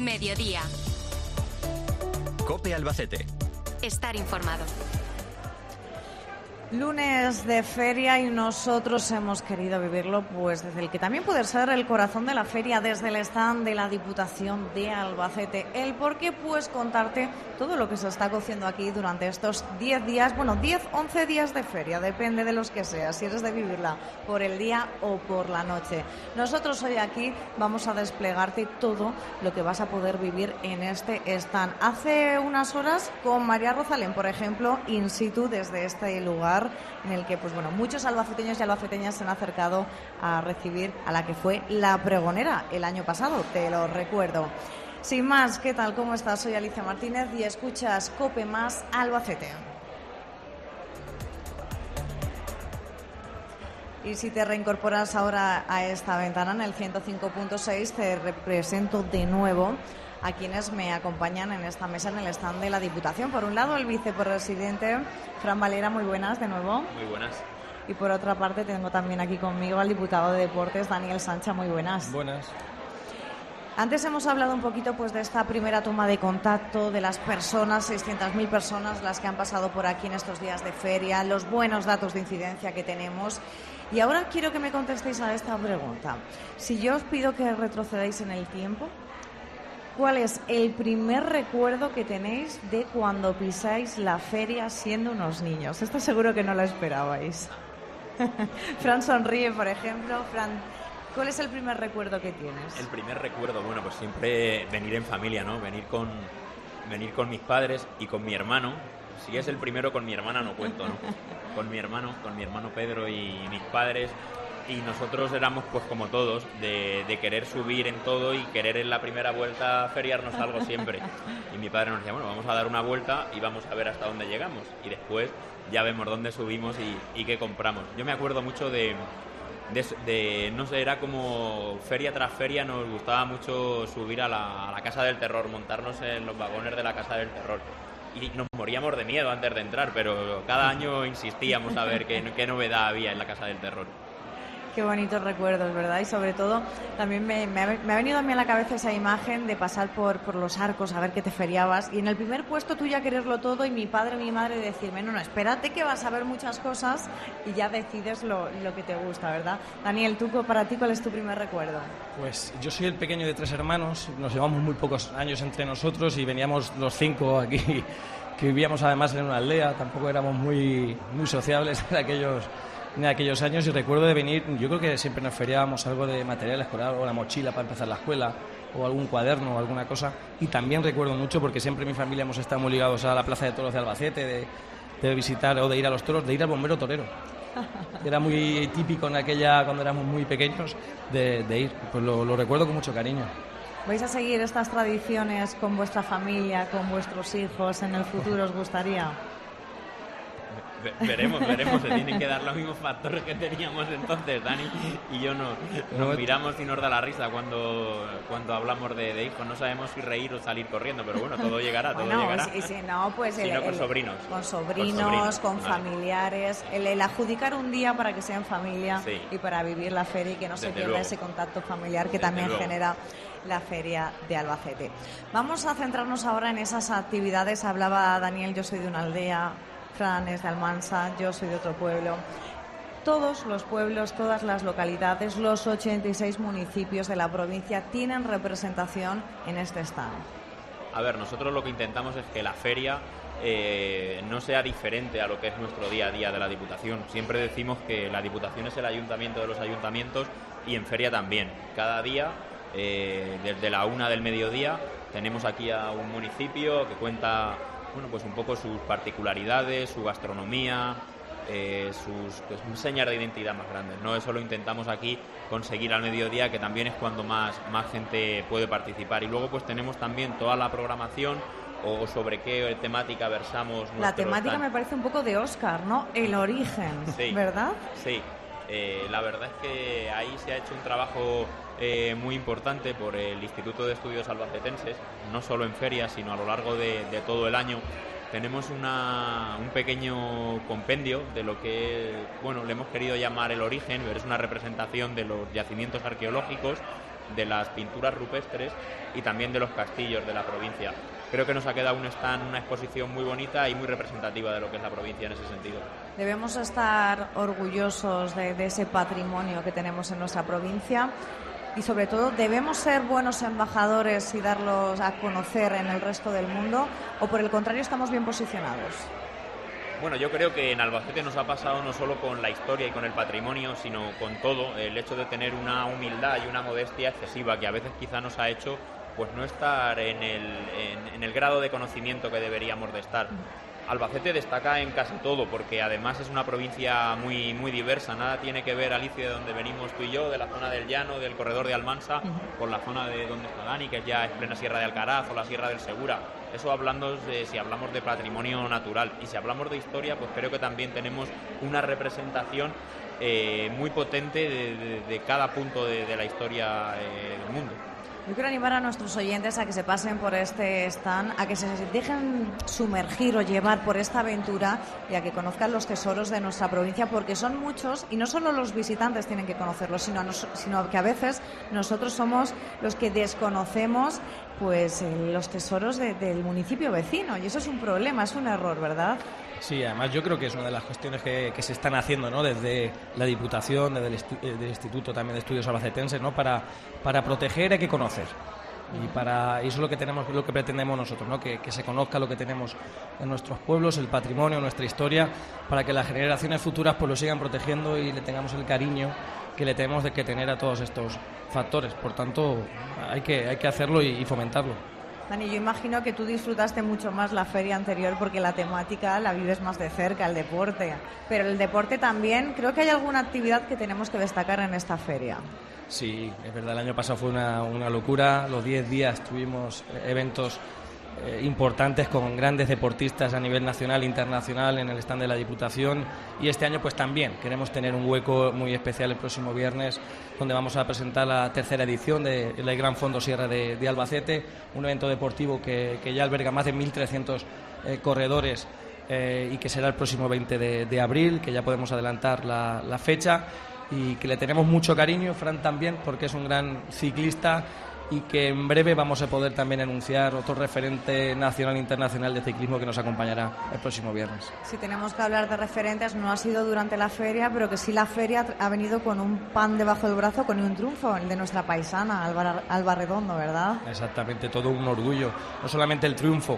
Mediodía. COPE Albacete. Estar informado. Lunes de feria y nosotros hemos querido vivirlo pues desde el que también puede ser el corazón de la feria, desde el stand de la Diputación de Albacete. El por qué, pues contarte todo lo que se está cociendo aquí durante estos 10 días, 11 días de feria, depende de los que seas, si eres de vivirla por el día o por la noche. Nosotros hoy aquí vamos a desplegarte todo lo que vas a poder vivir en este stand. Hace unas horas con María Rosalén, por ejemplo, in situ desde este lugar en el que muchos albaceteños y albaceteñas se han acercado a recibir a la que fue la pregonera el año pasado, te lo recuerdo. Sin más, ¿qué tal? ¿Cómo estás? Soy Alicia Martínez y escuchas COPE más Albacete. Y si te reincorporas ahora a esta ventana en el 105.6, te represento de nuevo a quienes me acompañan en esta mesa en el stand de la Diputación. Por un lado, el vicepresidente Fran Valera, muy buenas de nuevo. Muy buenas. Y por otra parte tengo también aquí conmigo al diputado de Deportes, Daniel Sancha, muy buenas. Buenas. Antes hemos hablado un poquito de esta primera toma de contacto de las personas, 600.000 personas las que han pasado por aquí en estos días de feria, los buenos datos de incidencia que tenemos. Y ahora quiero que me contestéis a esta pregunta. Si yo os pido que retrocedáis en el tiempo, ¿cuál es el primer recuerdo que tenéis de cuando pisáis la feria siendo unos niños? Esto seguro que no lo esperabais. Fran sonríe, por ejemplo. Fran, ¿cuál es el primer recuerdo que tienes? El primer recuerdo, pues siempre venir en familia, ¿no? Venir con mis padres y con mi hermano. Si es el primero, con mi hermana no cuento, ¿no? Con mi hermano Pedro y mis padres. Y nosotros éramos, pues como todos, de querer subir en todo y querer en la primera vuelta feriarnos algo siempre. Y mi padre nos decía, vamos a dar una vuelta y vamos a ver hasta dónde llegamos. Y después ya vemos dónde subimos y qué compramos. Yo me acuerdo mucho de no sé, era como feria tras feria, nos gustaba mucho subir a la Casa del Terror, montarnos en los vagones de la Casa del Terror. Y nos moríamos de miedo antes de entrar, pero cada año insistíamos a ver qué novedad había en la Casa del Terror. Qué bonitos recuerdos, ¿verdad? Y sobre todo, también me ha venido a mí a la cabeza esa imagen de pasar por los arcos a ver qué te feriabas. Y en el primer puesto tú ya quererlo todo y mi padre y mi madre decirme, no, espérate que vas a ver muchas cosas y ya decides lo que te gusta, ¿verdad? Daniel, para ti, ¿cuál es tu primer recuerdo? Pues yo soy el pequeño de 3 hermanos, nos llevamos muy pocos años entre nosotros y veníamos los 5 aquí, que vivíamos además en una aldea, tampoco éramos muy sociables en aquellos años, y recuerdo de venir, yo creo que siempre nos feriábamos algo de material escolar, o la mochila para empezar la escuela, o algún cuaderno o alguna cosa, y también recuerdo mucho, porque siempre en mi familia hemos estado muy ligados a la Plaza de Toros de Albacete, de visitar o de ir a los toros, de ir al bombero torero. Era muy típico cuando éramos muy pequeños, de ir, pues lo recuerdo con mucho cariño. ¿Vais a seguir estas tradiciones con vuestra familia, con vuestros hijos en el futuro, os gustaría? Veremos, se tienen que dar los mismos factores que teníamos entonces, Dani y yo nos miramos y nos da la risa cuando hablamos de hijos, no sabemos si reír o salir corriendo, pero todo llegará, todo llegará. Y si no, pues con sobrinos. Con sobrinos, con familiares, el adjudicar un día para que sea en familia, sí, y para vivir la feria y que no se pierda ese contacto familiar que también genera la feria de Albacete. Vamos a centrarnos ahora en esas actividades. Hablaba Daniel, yo soy de una aldea, Fran es de Almansa, yo soy de otro pueblo. Todos los pueblos, todas las localidades, los 86 municipios de la provincia tienen representación en este stand. A ver, nosotros lo que intentamos es que la feria no sea diferente a lo que es nuestro día a día de la Diputación. Siempre decimos que la Diputación es el ayuntamiento de los ayuntamientos y en feria también. Cada día, desde la 1 del mediodía, tenemos aquí a un municipio que cuenta un poco sus particularidades, su gastronomía, sus señas de identidad más grandes, ¿no? Eso lo intentamos aquí conseguir al mediodía, que también es cuando más gente puede participar. Y luego pues tenemos también toda la programación o sobre qué temática versamos. La temática me parece un poco de Oscar, ¿no? El origen, sí, ¿verdad? Sí, la verdad es que ahí se ha hecho un trabajo muy importante por el Instituto de Estudios Albacetenses, no solo en ferias, sino a lo largo de todo el año. Tenemos un pequeño compendio de lo que le hemos querido llamar el origen, pero es una representación de los yacimientos arqueológicos de las pinturas rupestres y también de los castillos de la provincia. Creo que nos ha quedado un stand, una exposición muy bonita y muy representativa de lo que es la provincia en ese sentido. Debemos estar orgullosos de ese patrimonio que tenemos en nuestra provincia y sobre todo debemos ser buenos embajadores y darlos a conocer en el resto del mundo, o por el contrario estamos bien posicionados. Bueno, yo creo que en Albacete nos ha pasado no solo con la historia y con el patrimonio, sino con todo, el hecho de tener una humildad y una modestia excesiva que a veces quizá nos ha hecho pues no estar en el grado de conocimiento que deberíamos de estar. Albacete destaca en casi todo, porque además es una provincia muy, muy diversa. Nada tiene que ver, Alicia, de donde venimos tú y yo, de la zona del Llano, del corredor de Almansa, con la zona de donde está Dani, que ya es plena Sierra de Alcaraz, o la Sierra del Segura. Eso hablando si hablamos de patrimonio natural. Y si hablamos de historia, pues creo que también tenemos una representación muy potente de cada punto de la historia del mundo. Yo quiero animar a nuestros oyentes a que se pasen por este stand, a que se dejen sumergir o llevar por esta aventura y a que conozcan los tesoros de nuestra provincia, porque son muchos y no solo los visitantes tienen que conocerlos, sino que a veces nosotros somos los que desconocemos pues los tesoros del municipio vecino, y eso es un problema, es un error, ¿verdad? Sí, además yo creo que es una de las cuestiones que se están haciendo, ¿no? Desde la Diputación, desde el Instituto también de Estudios Albacetenses, ¿no? Para proteger hay que conocer. Y eso es lo que tenemos, lo que pretendemos nosotros, ¿no? Que se conozca lo que tenemos en nuestros pueblos, el patrimonio, nuestra historia, para que las generaciones futuras pues lo sigan protegiendo y le tengamos el cariño que le tenemos de que tener a todos estos factores. Por tanto, hay que hacerlo y fomentarlo. Dani, yo imagino que tú disfrutaste mucho más la feria anterior porque la temática la vives más de cerca, el deporte. Pero el deporte también, creo que hay alguna actividad que tenemos que destacar en esta feria. Sí, es verdad, el año pasado fue una locura. Los 10 días tuvimos eventos importantes con grandes deportistas a nivel nacional e internacional en el stand de la Diputación, y este año pues también queremos tener un hueco muy especial el próximo viernes, donde vamos a presentar la tercera edición del Gran Fondo Sierra de Albacete, un evento deportivo que ya alberga más de 1.300 corredores y que será el próximo 20 de abril, que ya podemos adelantar la fecha, y que le tenemos mucho cariño, Fran también, porque es un gran ciclista, y que en breve vamos a poder también anunciar otro referente nacional e internacional de ciclismo que nos acompañará el próximo viernes. Si tenemos que hablar de referentes, no ha sido durante la feria, pero que sí la feria ha venido con un pan debajo del brazo, con un triunfo, el de nuestra paisana, Alba Redondo, ¿verdad? Exactamente, todo un orgullo. No solamente el triunfo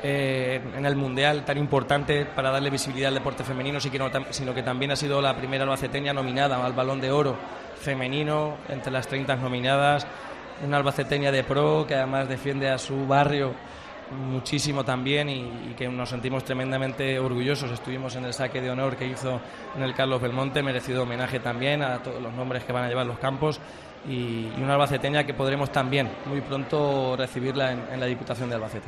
en el Mundial tan importante para darle visibilidad al deporte femenino, sino que también ha sido la primera albaceteña nominada al Balón de Oro femenino entre las 30 nominadas. Una albaceteña de pro que además defiende a su barrio muchísimo también, y que nos sentimos tremendamente orgullosos. Estuvimos en el saque de honor que hizo en el Carlos Belmonte, merecido homenaje también a todos los nombres que van a llevar los campos, y una albaceteña que podremos también muy pronto recibirla en la Diputación de Albacete.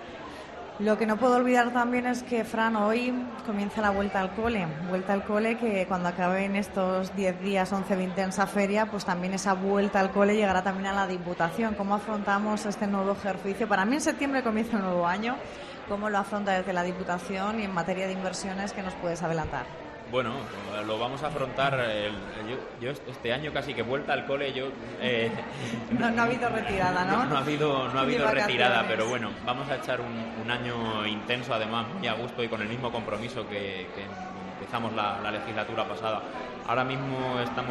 Lo que no puedo olvidar también es que, Fran, hoy comienza la vuelta al cole, que cuando acaben estos 10 días, 11 de intensa feria, pues también esa vuelta al cole llegará también a la Diputación. ¿Cómo afrontamos este nuevo ejercicio? Para mí en septiembre comienza un nuevo año. ¿Cómo lo afronta desde la Diputación y en materia de inversiones, qué nos puedes adelantar? Bueno, lo vamos a afrontar. Yo este año casi que vuelta al cole. No ha habido retirada, ¿no? No ha habido retirada, pero bueno, vamos a echar un año intenso, además, muy a gusto y con el mismo compromiso que empezamos la legislatura pasada. Ahora mismo estamos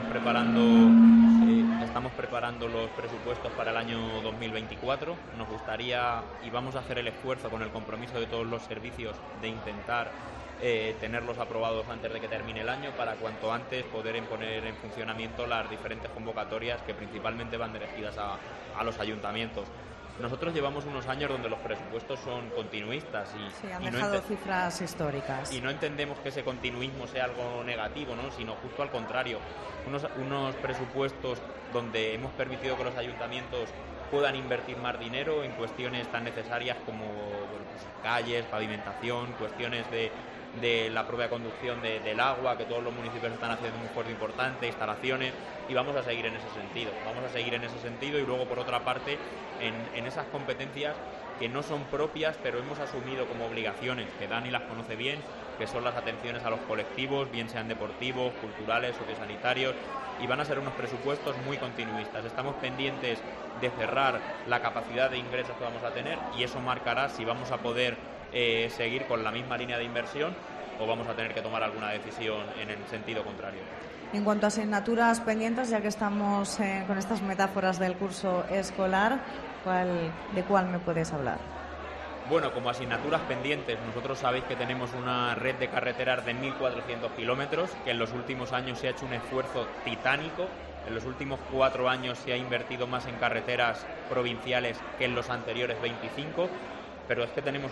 preparando los presupuestos para el año 2024. Nos gustaría, y vamos a hacer el esfuerzo con el compromiso de todos los servicios, de intentar tenerlos aprobados antes de que termine el año, para cuanto antes poder poner en funcionamiento las diferentes convocatorias que principalmente van dirigidas a los ayuntamientos. Nosotros llevamos unos años donde los presupuestos son continuistas y han dejado cifras históricas. Y no entendemos que ese continuismo sea algo negativo, ¿no? Sino justo al contrario. Unos presupuestos donde hemos permitido que los ayuntamientos puedan invertir más dinero en cuestiones tan necesarias como calles, pavimentación, cuestiones de de la propia conducción del agua, que todos los municipios están haciendo un esfuerzo importante, instalaciones, y vamos a seguir en ese sentido. Y luego, por otra parte, en esas competencias que no son propias, pero hemos asumido como obligaciones, que Dani las conoce bien, que son las atenciones a los colectivos, bien sean deportivos, culturales, sociosanitarios, y van a ser unos presupuestos muy continuistas. Estamos pendientes de cerrar la capacidad de ingresos que vamos a tener, y eso marcará si vamos a poder seguir con la misma línea de inversión o vamos a tener que tomar alguna decisión en el sentido contrario. En cuanto a asignaturas pendientes, ya que estamos con estas metáforas del curso escolar, ¿de cuál me puedes hablar? Bueno, como asignaturas pendientes, nosotros sabéis que tenemos una red de carreteras de 1.400 kilómetros, que en los últimos años se ha hecho un esfuerzo titánico. En los últimos 4 años se ha invertido más en carreteras provinciales que en los anteriores 25, pero es que tenemos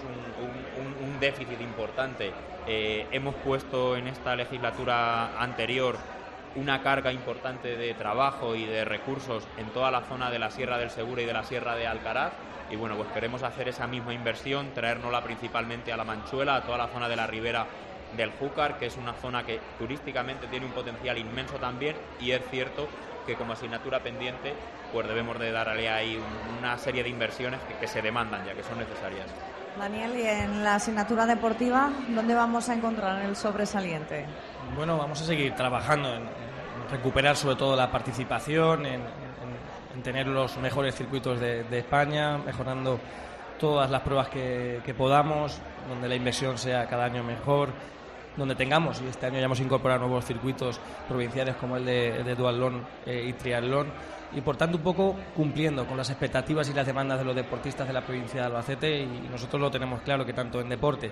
un déficit importante. Hemos puesto en esta legislatura anterior una carga importante de trabajo y de recursos en toda la zona de la Sierra del Segura y de la Sierra de Alcaraz, y bueno, pues queremos hacer esa misma inversión, traérnosla principalmente a la Manchuela, a toda la zona de la ribera del Júcar, que es una zona que turísticamente tiene un potencial inmenso también, y es cierto que como asignatura pendiente pues debemos de darle ahí una serie de inversiones que se demandan ya, que son necesarias. Daniel, y en la asignatura deportiva, ¿dónde vamos a encontrar el sobresaliente? Bueno, vamos a seguir trabajando en recuperar sobre todo la participación, en tener los mejores circuitos de España, mejorando todas las pruebas que podamos, donde la inversión sea cada año mejor, donde tengamos, y este año ya hemos incorporado nuevos circuitos provinciales como el de duatlón y triatlón, y por tanto un poco cumpliendo con las expectativas y las demandas de los deportistas de la provincia de Albacete, y nosotros lo tenemos claro que tanto en deporte,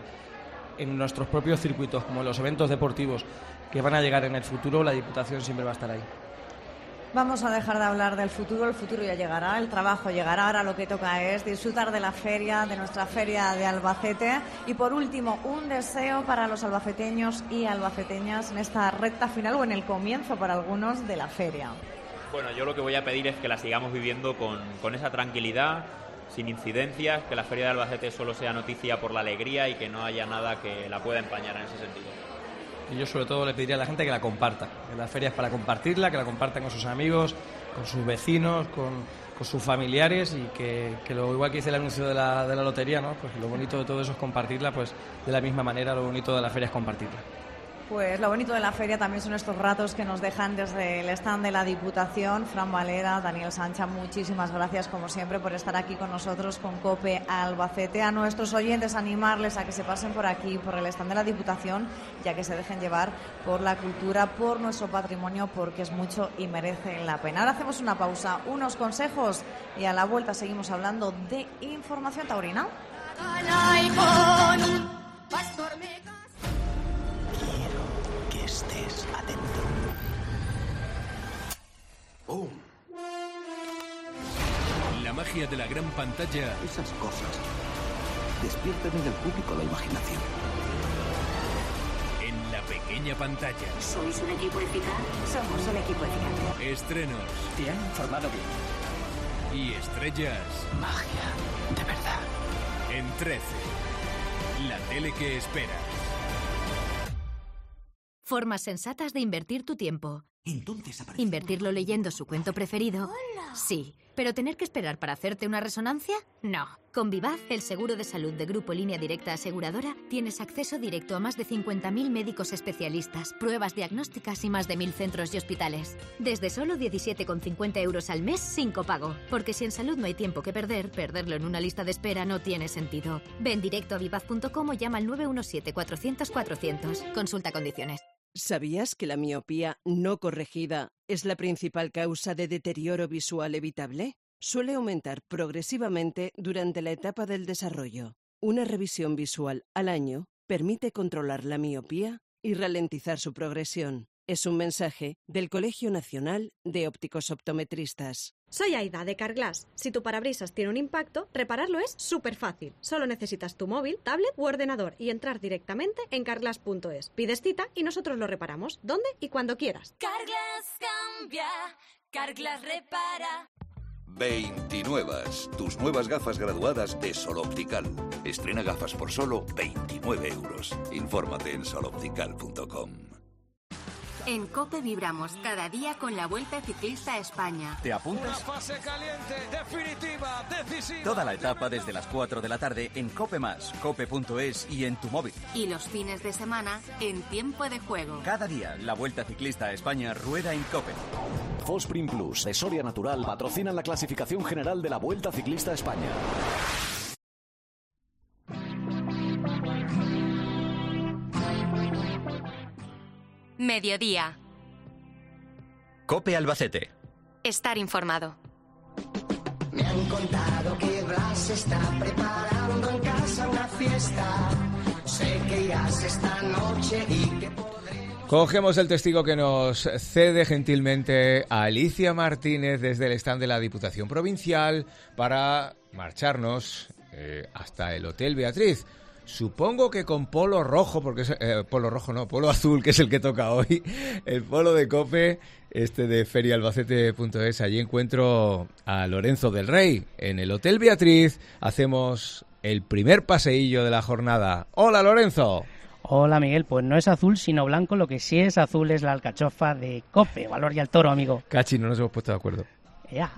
en nuestros propios circuitos como en los eventos deportivos que van a llegar en el futuro, la Diputación siempre va a estar ahí. Vamos a dejar de hablar del futuro, el futuro ya llegará, el trabajo llegará, ahora lo que toca es disfrutar de la feria, de nuestra feria de Albacete. Y por último, un deseo para los albaceteños y albaceteñas en esta recta final o en el comienzo para algunos de la feria. Bueno, yo lo que voy a pedir es que la sigamos viviendo con esa tranquilidad, sin incidencias, que la feria de Albacete solo sea noticia por la alegría y que no haya nada que la pueda empañar en ese sentido. Y yo sobre todo le pediría a la gente que la comparta, que la feria es para compartirla, que la compartan con sus amigos, con sus vecinos, con sus familiares, y que lo igual que dice el anuncio de la lotería, ¿no? Pues lo bonito de todo eso es compartirla, pues de la misma manera lo bonito de la feria es compartirla. Pues lo bonito de la feria también son estos ratos que nos dejan desde el stand de la Diputación. Fran Valera, Daniel Sancha, muchísimas gracias como siempre por estar aquí con nosotros con COPE Albacete. A nuestros oyentes animarles a que se pasen por aquí, por el stand de la Diputación, ya que se dejen llevar por la cultura, por nuestro patrimonio, porque es mucho y merece la pena. Ahora hacemos una pausa, unos consejos, y a la vuelta seguimos hablando de información taurina. Estés atento. ¡Bum! La magia de la gran pantalla. Esas cosas despiertan en el público la imaginación. En la pequeña pantalla. ¿Sois un equipo eficaz? Somos un equipo eficaz. Estrenos. Te han informado bien. Y estrellas. Magia, de verdad. En 13. La tele que esperas. Formas sensatas de invertir tu tiempo. Entonces aparece. ¿Invertirlo leyendo su cuento preferido? ¡Hola! Sí. ¿Pero tener que esperar para hacerte una resonancia? No. Con Vivaz, el seguro de salud de Grupo Línea Directa Aseguradora, tienes acceso directo a más de 50.000 médicos especialistas, pruebas diagnósticas y más de 1.000 centros y hospitales. Desde solo 17,50 euros al mes sin copago. Porque si en salud no hay tiempo que perder, perderlo en una lista de espera no tiene sentido. Ven directo a vivaz.com o llama al 917-400-400. Consulta condiciones. ¿Sabías que la miopía no corregida es la principal causa de deterioro visual evitable? Suele aumentar progresivamente durante la etapa del desarrollo. Una revisión visual al año permite controlar la miopía y ralentizar su progresión. Es un mensaje del Colegio Nacional de Ópticos Optometristas. Soy Aida, de Carglass. Si tu parabrisas tiene un impacto, repararlo es súper fácil. Solo necesitas tu móvil, tablet u ordenador y entrar directamente en carglass.es. Pides cita y nosotros lo reparamos, donde y cuando quieras. Carglass cambia, Carglass repara. 29. Tus nuevas gafas graduadas de Sol Optical. Estrena gafas por solo 29 euros. Infórmate en soloptical.com. En COPE vibramos cada día con la Vuelta Ciclista a España. ¿Te apuntas? Una fase caliente, definitiva, decisiva. Toda la etapa desde las 4 de la tarde en COPE+, cope.es y en tu móvil. Y los fines de semana en Tiempo de Juego. Cada día la Vuelta Ciclista a España rueda en COPE. Fosprin Plus de Soria Natural patrocinan la clasificación general de la Vuelta Ciclista a España. Mediodía. COPE Albacete. Estar informado. Me han contado que Blas está preparando en casa una fiesta. Sé que irás esta noche y que podremos... Cogemos el testigo que nos cede gentilmente a Alicia Martínez desde el stand de la Diputación Provincial para marcharnos hasta el Hotel Beatriz. Supongo que con polo rojo, porque es polo azul, que es el que toca hoy, el polo de COPE, de feriaalbacete.es. Allí encuentro a Lorenzo del Rey. En el Hotel Beatriz hacemos el primer paseillo de la jornada. ¡Hola, Lorenzo! Hola, Miguel. Pues no es azul, sino blanco. Lo que sí es azul es la alcachofa de COPE. Valor y al toro, amigo. Cachi, no nos hemos puesto de acuerdo. Ya.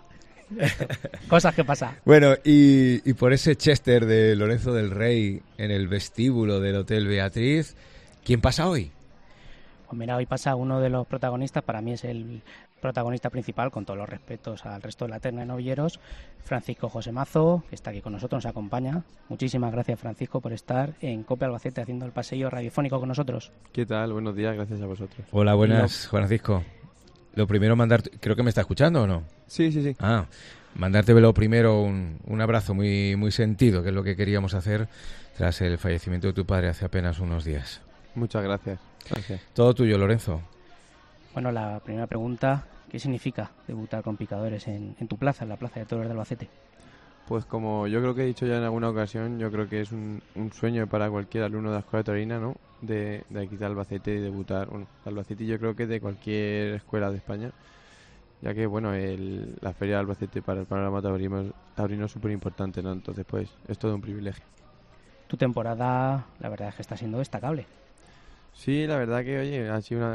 Cosas que pasan. Bueno, y por ese Chester de Lorenzo del Rey en el vestíbulo del Hotel Beatriz, ¿quién pasa hoy? Pues mira, hoy pasa uno de los protagonistas, para mí es el protagonista principal, con todos los respetos al resto de la terna de novilleros, Francisco José Mazo, que está aquí con nosotros, nos acompaña. Muchísimas gracias, Francisco, por estar en COPE Albacete haciendo el paseo radiofónico con nosotros. ¿Qué tal? Buenos días, gracias a vosotros. Hola, buenas, Francisco. Lo primero, creo que me está escuchando, ¿o no? Sí. Mandarte lo primero un abrazo muy, muy sentido, que es lo que queríamos hacer tras el fallecimiento de tu padre hace apenas unos días. Muchas gracias. Todo tuyo, Lorenzo. Bueno, la primera pregunta, ¿qué significa debutar con picadores en tu plaza, en la Plaza de Toros de Albacete? Pues como yo creo que he dicho ya en alguna ocasión, yo creo que es un sueño para cualquier alumno de la Escuela Torina, ¿no? De aquí de Albacete debutar. Bueno, Albacete yo creo que de cualquier escuela de España, ya que bueno, la Feria de Albacete para el panorama taurino es súper importante, ¿no? Entonces pues es todo un privilegio. Tu temporada, la verdad es que está siendo destacable. Sí, la verdad que, oye, ha sido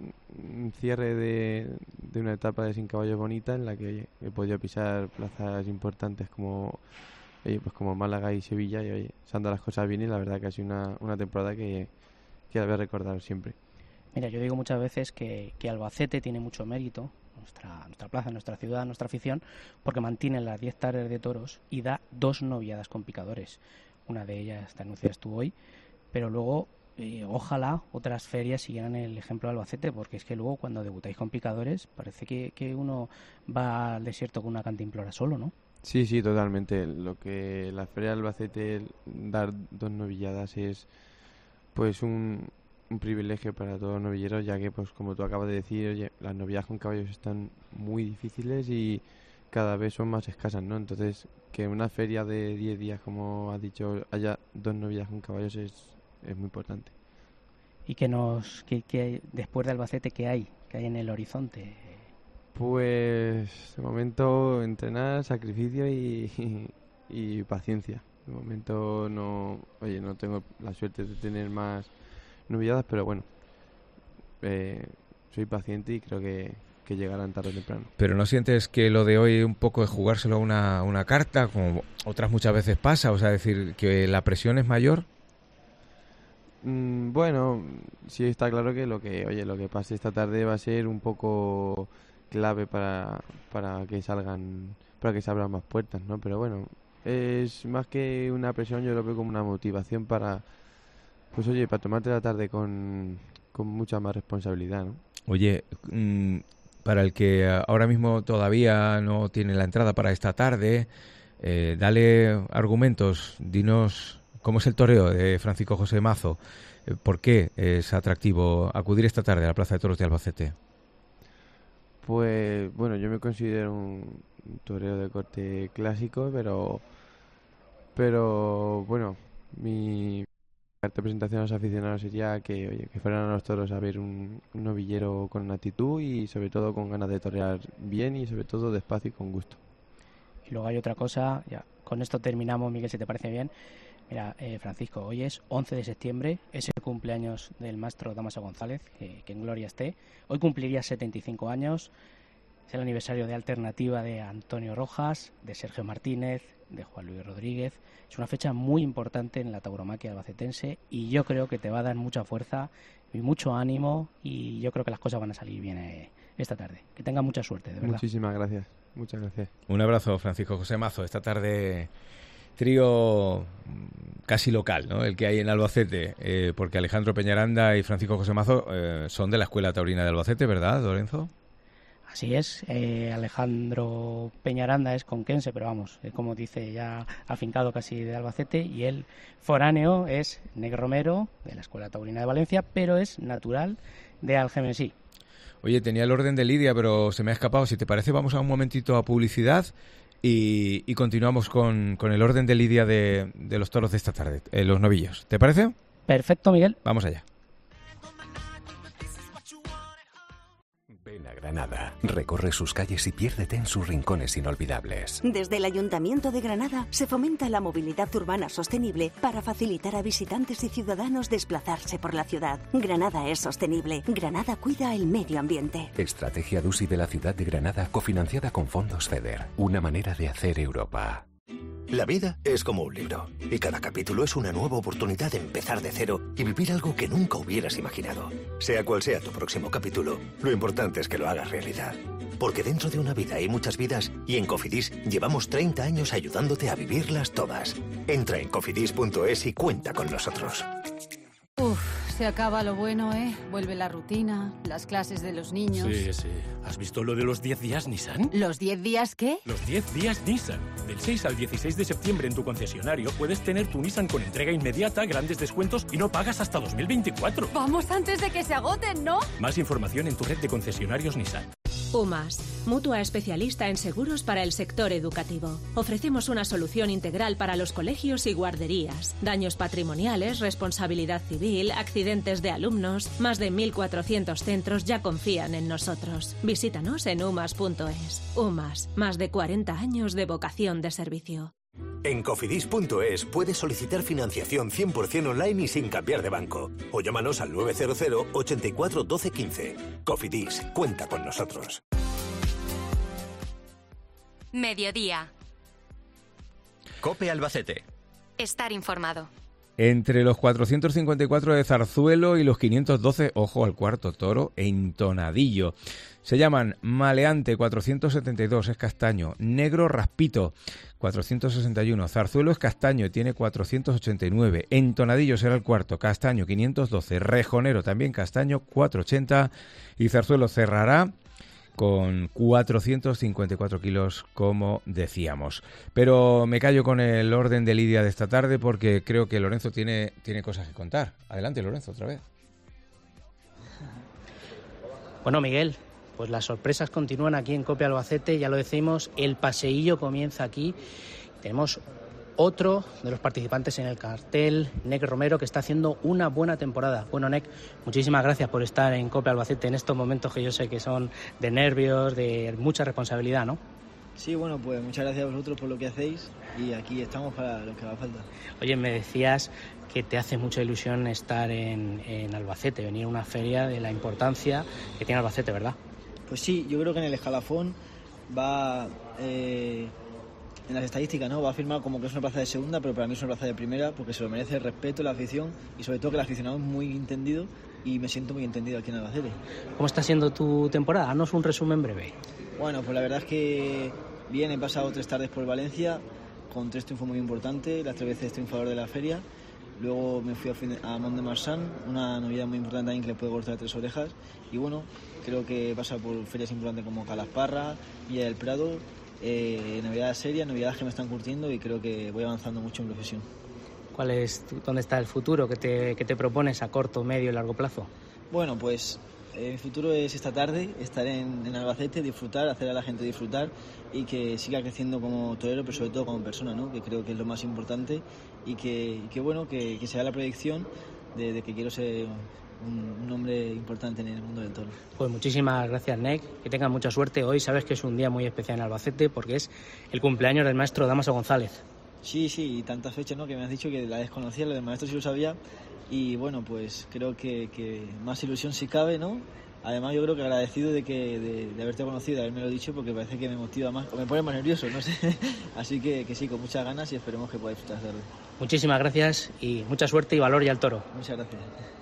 un cierre de una etapa de 100 caballos bonita en la que, oye, he podido pisar plazas importantes como Málaga y Sevilla y, oye, se han dado las cosas bien y la verdad que ha sido una temporada que la voy a recordar siempre. Mira, yo digo muchas veces que Albacete tiene mucho mérito, nuestra plaza, nuestra ciudad, nuestra afición, porque mantiene las 10 tardes de toros y da 2 noviadas con picadores. Una de ellas te anuncias tú hoy, pero luego... ojalá otras ferias siguieran el ejemplo de Albacete, porque es que luego cuando debutáis con picadores parece que uno va al desierto con una cantimplora solo, ¿no? Sí, totalmente. Lo que la Feria de Albacete, dar 2 novilladas es pues un privilegio para todos los novilleros, ya que pues como tú acabas de decir, oye, las novilladas con caballos están muy difíciles y cada vez son más escasas, ¿no? Entonces, que una feria de 10 días, como has dicho, haya 2 novilladas con caballos es muy importante. ¿Y que después de Albacete qué hay en el horizonte? Pues de momento entrenar, sacrificio y paciencia. De momento no tengo la suerte de tener más novilladas, pero bueno, soy paciente y creo que llegarán tarde o temprano. ¿Pero no sientes que lo de hoy un poco es jugárselo a una carta, como otras muchas veces pasa? O sea, decir que la presión es mayor. Bueno, sí está claro que lo que pase esta tarde va a ser un poco clave para que se abran más puertas, ¿no? Pero bueno, es más que una presión, yo lo veo como una motivación para tomarte la tarde con mucha más responsabilidad, ¿no? Oye, para el que ahora mismo todavía no tiene la entrada para esta tarde, dale argumentos, dinos cómo es el toreo de Francisco José Mazo, por qué es atractivo acudir esta tarde a la Plaza de Toros de Albacete. Pues bueno, yo me considero un torero de corte clásico, pero bueno, mi carta de presentación a los aficionados sería que fueran a los toros a ver un novillero con actitud y sobre todo con ganas de torear bien y sobre todo despacio y con gusto. Y luego hay otra cosa, ya con esto terminamos, Miguel, si te parece bien. Mira, Francisco, hoy es 11 de septiembre, es el cumpleaños del maestro Dámaso González, que en gloria esté. Hoy cumpliría 75 años, es el aniversario de Alternativa de Antonio Rojas, de Sergio Martínez, de Juan Luis Rodríguez. Es una fecha muy importante en la tauromaquia albacetense y yo creo que te va a dar mucha fuerza y mucho ánimo, y yo creo que las cosas van a salir bien esta tarde. Que tenga mucha suerte, de verdad. Muchísimas gracias. Muchas gracias. Un abrazo, Francisco José Mazo. Esta tarde trío casi local, ¿no? El que hay en Albacete, porque Alejandro Peñaranda y Francisco José Mazo son de la Escuela Taurina de Albacete, ¿verdad, Lorenzo? Así es, Alejandro Peñaranda es conquense, pero vamos, como dice, ya afincado casi de Albacete, y el foráneo es Negro Romero, de la Escuela Taurina de Valencia, pero es natural de Algemesí. Oye, tenía el orden de Lidia, pero se me ha escapado. Si te parece, vamos a un momentito a publicidad y continuamos con el orden de Lidia de los toros de esta tarde, los novillos. ¿Te parece? Perfecto, Miguel. Vamos allá. Ven a Granada, recorre sus calles y piérdete en sus rincones inolvidables. Desde el Ayuntamiento de Granada se fomenta la movilidad urbana sostenible para facilitar a visitantes y ciudadanos desplazarse por la ciudad. Granada es sostenible. Granada cuida el medio ambiente. Estrategia DUSI de la ciudad de Granada, cofinanciada con fondos FEDER. Una manera de hacer Europa. La vida es como un libro, y cada capítulo es una nueva oportunidad de empezar de cero y vivir algo que nunca hubieras imaginado. Sea cual sea tu próximo capítulo, lo importante es que lo hagas realidad. Porque dentro de una vida hay muchas vidas, y en Cofidis llevamos 30 años ayudándote a vivirlas todas. Entra en cofidis.es y cuenta con nosotros. Se acaba lo bueno, ¿eh? Vuelve la rutina, las clases de los niños. Sí. ¿Has visto lo de los 10 días Nissan? ¿Los 10 días qué? Los 10 días Nissan. Del 6 al 16 de septiembre en tu concesionario puedes tener tu Nissan con entrega inmediata, grandes descuentos y no pagas hasta 2024. Vamos antes de que se agoten, ¿no? Más información en tu red de concesionarios Nissan. UMAS, mutua especialista en seguros para el sector educativo. Ofrecemos una solución integral para los colegios y guarderías. Daños patrimoniales, responsabilidad civil, accidentes de alumnos. Más de 1.400 centros ya confían en nosotros. Visítanos en umas.es. UMAS, más de 40 años de vocación de servicio. En cofidis.es puedes solicitar financiación 100% online y sin cambiar de banco. O llámanos al 900 84 12 15. Cofidis, cuenta con nosotros. Mediodía. COPE Albacete. Estar informado. Entre los 454 de Zarzuelo y los 512, ojo al cuarto toro, en Tonadillo. Se llaman Maleante 472, es castaño, Negro Raspito 461, Zarzuelo es castaño, tiene 489, en Tonadillo será el cuarto, castaño 512, Rejonero también castaño 480 y Zarzuelo cerrará con 454 kilos, como decíamos. Pero me callo con el orden de Lidia de esta tarde porque creo que Lorenzo tiene cosas que contar. Adelante, Lorenzo, otra vez. Bueno, Miguel, pues las sorpresas continúan aquí en COPE Albacete, ya lo decimos, el paseillo comienza aquí. Tenemos otro de los participantes en el cartel, Nec Romero, que está haciendo una buena temporada. Bueno, Nec, muchísimas gracias por estar en COPE Albacete en estos momentos que yo sé que son de nervios, de mucha responsabilidad, ¿no? Sí, bueno, pues muchas gracias a vosotros por lo que hacéis y aquí estamos para lo que haga falta. Oye, me decías que te hace mucha ilusión estar en Albacete, venir a una feria de la importancia que tiene Albacete, ¿verdad? Pues sí, yo creo que en el escalafón va... en las estadísticas, ¿no? Va a firmar como que es una plaza de segunda, pero para mí es una plaza de primera porque se lo merece el respeto, la afición y sobre todo que el aficionado es muy entendido y me siento muy entendido aquí en Albacete. ¿Cómo está siendo tu temporada? Haznos un resumen breve. Bueno, pues la verdad es que bien, he pasado 3 tardes por Valencia con 3 triunfos muy importantes, las 3 veces triunfador de la feria. Luego me fui a Mont de Marsan, una novedad muy importante también que le puede cortar 3 orejas. Y bueno, creo que he pasado por ferias importantes como Calasparra, Villa del Prado, novedades serias, novedades que me están curtiendo y creo que voy avanzando mucho en profesión. ¿Dónde está el futuro? ¿Qué te propones a corto, medio y largo plazo? Bueno, pues mi futuro es esta tarde, estar en Albacete, disfrutar, hacer a la gente disfrutar y que siga creciendo como torero, pero sobre todo como persona, ¿no? Que creo que es lo más importante y que bueno, que sea la proyección de que quiero ser un nombre importante en el mundo del toro. Pues muchísimas gracias, Nek, que tengan mucha suerte. Hoy sabes que es un día muy especial en Albacete porque es el cumpleaños del maestro Dámaso González. Sí, y tantas fechas, ¿no?, que me has dicho que la desconocía, lo del maestro sí lo sabía, y bueno, pues creo que más ilusión si cabe, ¿no? Además yo creo que agradecido de haberte conocido, de haberme lo dicho, porque parece que me motiva más, o me pone más nervioso, no sé. Así que sí, con muchas ganas y esperemos que podáis disfrutar de tarde. Muchísimas gracias y mucha suerte y valor y al toro. Muchas gracias.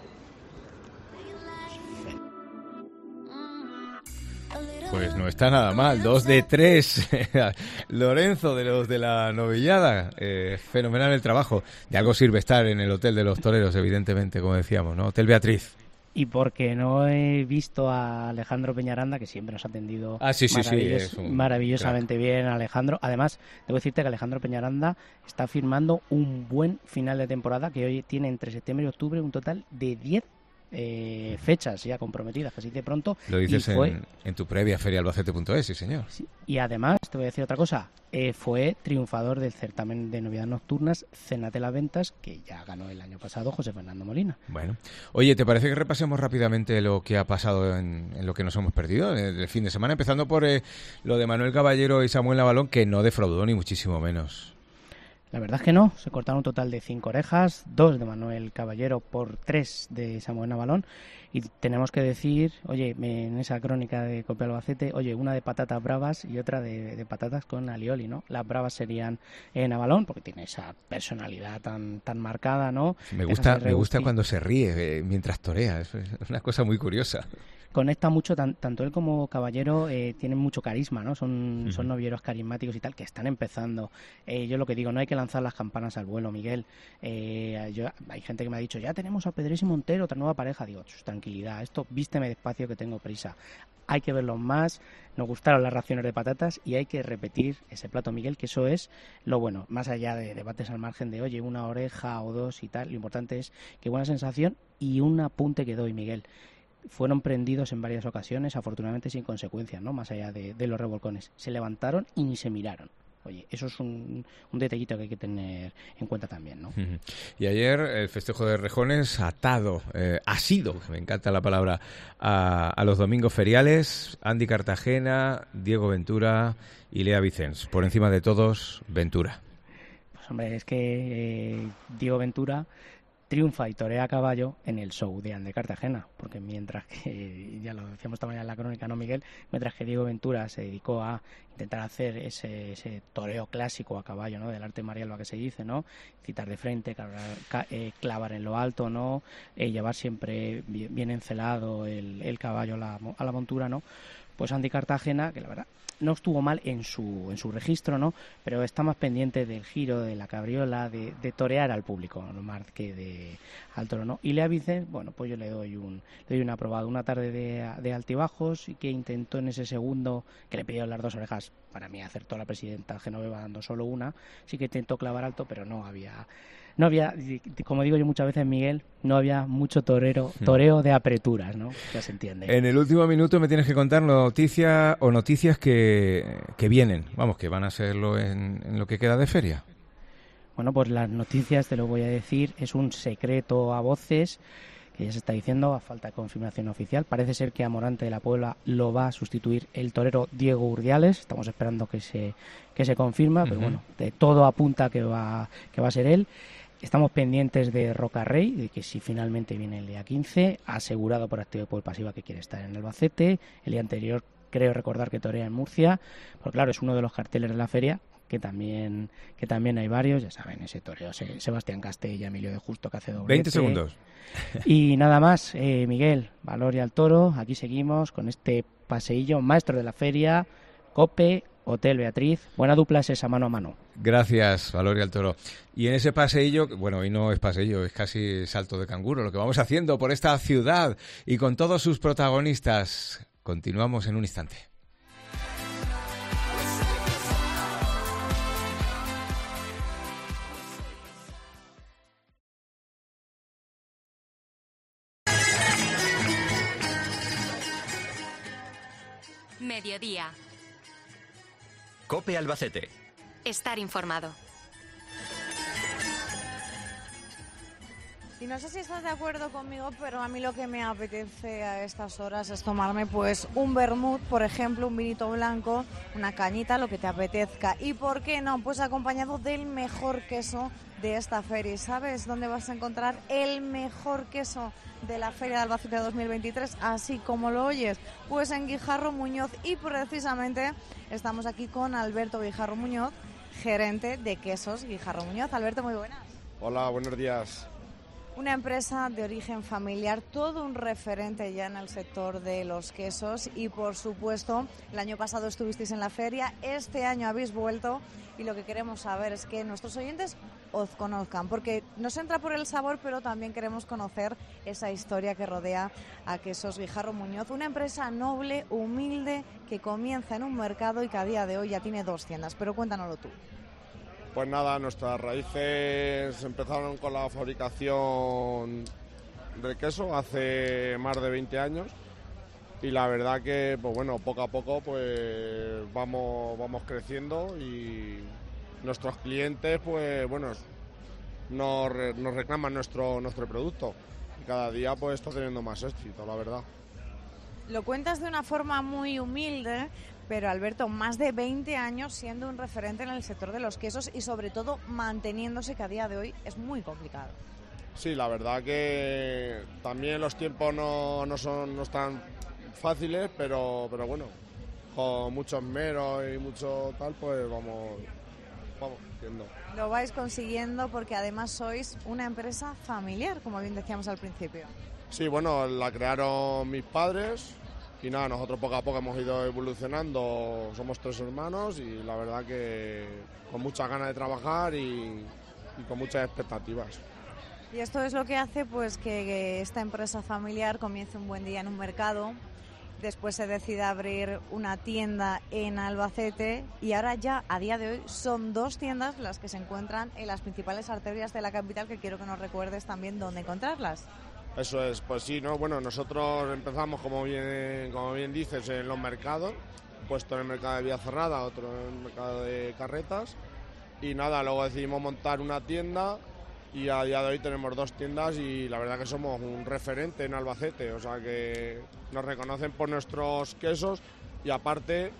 Pues no está nada mal, 2 de 3. Lorenzo, de los de la novillada, fenomenal el trabajo. De algo sirve estar en el Hotel de los Toreros, evidentemente, como decíamos, ¿no? Hotel Beatriz. Y porque no he visto a Alejandro Peñaranda, que siempre nos ha atendido maravillosamente bien, Alejandro. Además, debo decirte que Alejandro Peñaranda está firmando un buen final de temporada, que hoy tiene entre septiembre y octubre un total de 10 fechas ya comprometidas, casi de pronto. Lo dices en tu previa feriaalbacete.es, sí señor. Sí. Y además, te voy a decir otra cosa, fue triunfador del certamen de novedades nocturnas Cénate las Ventas, que ya ganó el año pasado José Fernando Molina. Bueno, oye, ¿te parece que repasemos rápidamente lo que ha pasado en lo que nos hemos perdido el fin de semana? Empezando por lo de Manuel Caballero y Samuel Navalón, que no defraudó ni muchísimo menos. La verdad es que no, se cortaron un total de 5 orejas, 2 de Manuel Caballero por 3 de Samuel Navalón, y tenemos que decir, oye, en esa crónica de Cope Albacete, oye, una de patatas bravas y otra de patatas con alioli, ¿no? Las bravas serían Navalón, porque tiene esa personalidad tan marcada, ¿no? Me gusta cuando se ríe mientras torea, es una cosa muy curiosa. Conecta mucho, tanto él como Caballero tienen mucho carisma, ¿no? Son novilleros carismáticos y tal, que están empezando. Yo lo que digo, no hay que lanzar las campanas al vuelo, Miguel. Hay gente que me ha dicho, ya tenemos a Pedrés y Montero, otra nueva pareja. Digo, tranquilidad, esto vísteme despacio que tengo prisa. Hay que verlos más, nos gustaron las raciones de patatas y hay que repetir ese plato, Miguel, que eso es lo bueno. Más allá de debates al margen de, oye, una oreja o dos y tal, lo importante es que buena sensación y un apunte que doy, Miguel. Fueron prendidos en varias ocasiones, afortunadamente sin consecuencias, ¿no? Más allá de los revolcones. Se levantaron y ni se miraron. Oye, eso es un detallito que hay que tener en cuenta también, ¿no? Y ayer el festejo de rejones asido, me encanta la palabra, a los domingos feriales. Andy Cartagena, Diego Ventura y Lea Vicens. Por encima de todos, Ventura. Pues hombre, es que Diego Ventura triunfa y torea a caballo en el show de Andy Cartagena, porque mientras que, ya lo decíamos esta mañana en la crónica, ¿no, Miguel? Mientras que Diego Ventura se dedicó a intentar hacer ese toreo clásico a caballo, ¿no? Del arte marialba que se dice, ¿no? Citar de frente, clavar en lo alto, ¿no? Llevar siempre bien encelado el caballo a la montura, ¿no? Pues Andy Cartagena, que la verdad no estuvo mal en su registro, ¿no? Pero está más pendiente del giro, de la cabriola, de torear al público, no más que al toro, ¿no? Y Lea Vicens, bueno, pues yo le doy un aprobado. Una tarde de altibajos y que intentó en ese segundo, que le pidió las 2 orejas, para mí acertó la presidenta Genoveva dando solo una, sí que intentó clavar alto, pero no había, como digo yo muchas veces, Miguel, no había mucho toreo de apreturas, ¿no? Ya se entiende. En el último minuto me tienes que contar noticias que vienen, vamos, que van a serlo en lo que queda de feria. Bueno, pues las noticias, te lo voy a decir, es un secreto a voces, que ya se está diciendo, a falta de confirmación oficial. Parece ser que a Morante de la Puebla lo va a sustituir el torero Diego Urdiales. Estamos esperando que se confirma, pero bueno, de todo apunta que va a ser él. Estamos pendientes de Rocarrey, de que si finalmente viene el día 15, asegurado por activa y por pasiva que quiere estar en Albacete. El día anterior creo recordar que torea en Murcia, porque claro, es uno de los carteles de la feria, que también hay varios, ya saben, ese toreo, Sebastián Castella, Emilio de Justo, que hace doblete. 20 segundos. Y nada más, Miguel, valor y al toro, aquí seguimos con este paseillo, maestro de la feria, Cope, Hotel Beatriz, buena dupla es esa mano a mano. Gracias, Valoria al Toro. Y en ese paseillo, bueno, hoy no es paseillo, es casi salto de canguro, lo que vamos haciendo por esta ciudad y con todos sus protagonistas. Continuamos en un instante. Mediodía. Cope Albacete. Estar informado. Y no sé si estás de acuerdo conmigo, pero a mí lo que me apetece a estas horas es tomarme pues un vermut, por ejemplo, un vinito blanco, una cañita, lo que te apetezca. ¿Y por qué no? Pues acompañado del mejor queso de esta feria. ¿Sabes dónde vas a encontrar el mejor queso de la Feria de Albacete 2023? Así como lo oyes, pues en Guijarro Muñoz. Y precisamente estamos aquí con Alberto Guijarro Muñoz, gerente de Quesos Guijarro Muñoz. Alberto, muy buenas. Hola, buenos días. Una empresa de origen familiar, todo un referente ya en el sector de los quesos y, por supuesto, el año pasado estuvisteis en la feria, este año habéis vuelto y lo que queremos saber es que nuestros oyentes os conozcan, porque nos entra por el sabor, pero también queremos conocer esa historia que rodea a Quesos Guijarro Muñoz, una empresa noble, humilde, que comienza en un mercado y que a día de hoy ya tiene 2 tiendas, pero cuéntanoslo tú. Pues nada, nuestras raíces empezaron con la fabricación del queso hace más de 20 años y la verdad que, pues bueno, poco a poco pues vamos creciendo y nuestros clientes, pues bueno, nos reclaman nuestro producto y cada día pues está teniendo más éxito, la verdad. Lo cuentas de una forma muy humilde, pero Alberto, más de 20 años siendo un referente en el sector de los quesos y sobre todo manteniéndose, que a día de hoy es muy complicado. Sí, la verdad que también los tiempos no están fáciles, pero bueno, con mucho esmero y mucho tal, pues vamos haciendo. Lo vais consiguiendo porque además sois una empresa familiar, como bien decíamos al principio. Sí, bueno, la crearon mis padres. Y nada, nosotros poco a poco hemos ido evolucionando, somos 3 hermanos y la verdad que con muchas ganas de trabajar y con muchas expectativas. Y esto es lo que hace pues que esta empresa familiar comience un buen día en un mercado, después se decide abrir una tienda en Albacete y ahora ya a día de hoy son 2 tiendas las que se encuentran en las principales arterias de la capital, que quiero que nos recuerdes también dónde encontrarlas. Eso es, pues sí, ¿no? Bueno, nosotros empezamos, como bien dices, en los mercados, puesto en el mercado de Vía Cerrada, otro en el mercado de Carretas, y nada, luego decidimos montar una tienda y a día de hoy tenemos 2 tiendas y la verdad que somos un referente en Albacete, o sea que nos reconocen por nuestros quesos y aparte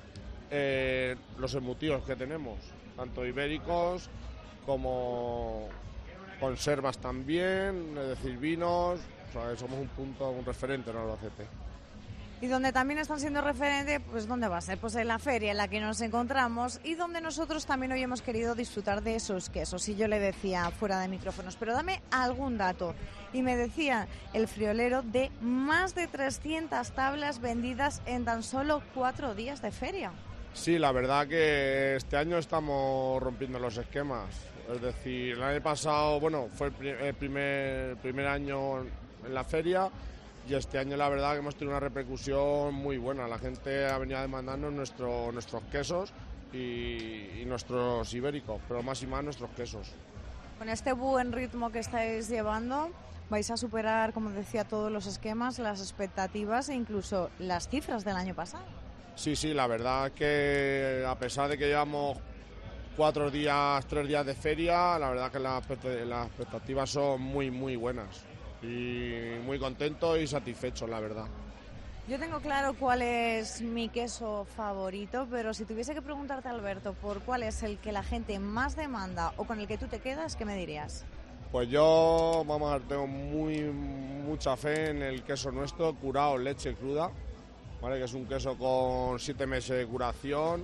los embutidos que tenemos, tanto ibéricos como conservas también, es decir, vinos. O sea, somos un referente en Albacete. Y donde también están siendo referente, pues ¿dónde va a ser? Pues en la feria en la que nos encontramos y donde nosotros también hoy hemos querido disfrutar de esos quesos. Y yo le decía fuera de micrófonos, pero dame algún dato. Y me decía el friolero de más de 300 tablas vendidas en tan solo 4 días de feria. Sí, la verdad que este año estamos rompiendo los esquemas. Es decir, el año pasado, bueno, fue el primer año en la feria y este año la verdad que hemos tenido una repercusión muy buena. La gente ha venido a demandarnos nuestros quesos y nuestros ibéricos, pero más y más nuestros quesos. Con este buen ritmo que estáis llevando, vais a superar, como decía, todos los esquemas, las expectativas e incluso las cifras del año pasado. Sí, la verdad que a pesar de que llevamos 3 días de feria, la verdad que las expectativas son muy, muy buenas. Y muy contento y satisfecho, la verdad. Yo tengo claro cuál es mi queso favorito, pero si tuviese que preguntarte, Alberto, por cuál es el que la gente más demanda o con el que tú te quedas, ¿qué me dirías? Pues yo, tengo mucha fe en el queso nuestro, curado en leche cruda, ¿vale? Que es un queso con 7 meses de curación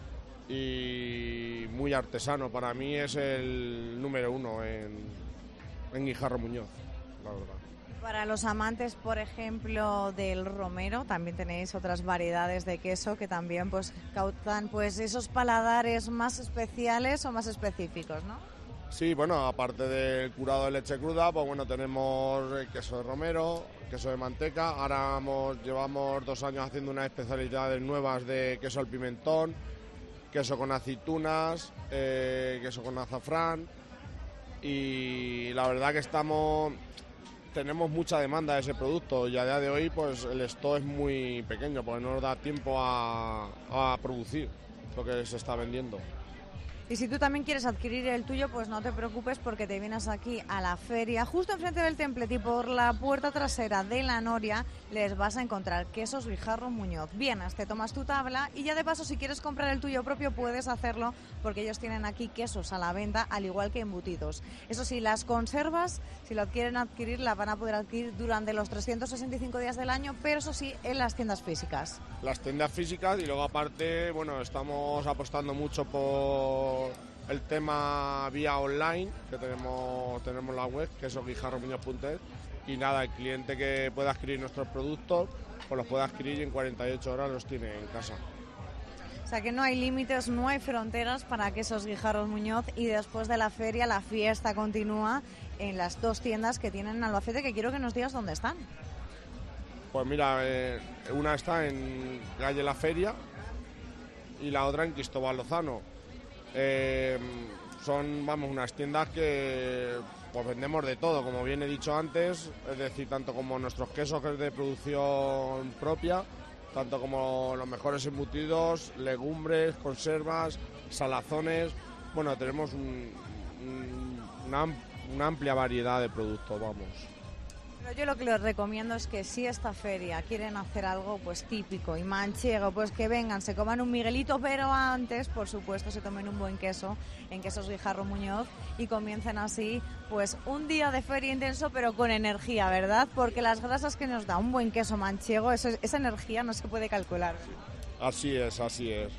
y muy artesano. Para mí es el número 1 en Guijarro Muñoz. La verdad. Para los amantes, por ejemplo, del romero, también tenéis otras variedades de queso que también pues cautan pues esos paladares más especiales o más específicos, ¿no? Sí, bueno, aparte del curado de leche cruda, pues bueno, tenemos el queso de romero, queso de manteca. Ahora llevamos 2 años haciendo unas especialidades nuevas de queso al pimentón, queso con aceitunas, queso con azafrán y la verdad que tenemos mucha demanda de ese producto y a día de hoy pues el stock es muy pequeño porque no nos da tiempo a producir lo que se está vendiendo. Y si tú también quieres adquirir el tuyo, pues no te preocupes porque te vienes aquí a la feria, justo enfrente del templete y por la puerta trasera de la Noria les vas a encontrar Quesos Guijarro Muñoz. Vienes, te tomas tu tabla y ya de paso si quieres comprar el tuyo propio puedes hacerlo porque ellos tienen aquí quesos a la venta al igual que embutidos. Eso sí, las conservas, si lo quieren adquirir, las van a poder adquirir durante los 365 días del año, pero eso sí, en las tiendas físicas. Las tiendas físicas y luego aparte, bueno, estamos apostando mucho por el tema vía online, que tenemos la web, que es guijarromuñoz.es, y nada, el cliente que pueda adquirir nuestros productos, pues los puede adquirir y en 48 horas los tiene en casa. O sea que no hay límites, no hay fronteras para Quesos Guijarro Muñoz, y después de la feria la fiesta continúa en las 2 tiendas que tienen en Albacete, que quiero que nos digas dónde están. Pues mira, una está en Calle La Feria y la otra en Cristóbal Lozano. Son, vamos, unas tiendas que pues vendemos de todo, como bien he dicho antes, es decir, tanto como nuestros quesos que es de producción propia, tanto como los mejores embutidos, legumbres, conservas, salazones. Bueno, tenemos una amplia variedad de productos, vamos. Pero yo lo que les recomiendo es que si esta feria quieren hacer algo pues típico y manchego, pues que vengan, se coman un Miguelito, pero antes, por supuesto, se tomen un buen queso en Quesos Guijarro Muñoz y comiencen así pues un día de feria intenso, pero con energía, ¿verdad? Porque las grasas que nos da un buen queso manchego, esa energía no se puede calcular. Así es, así es.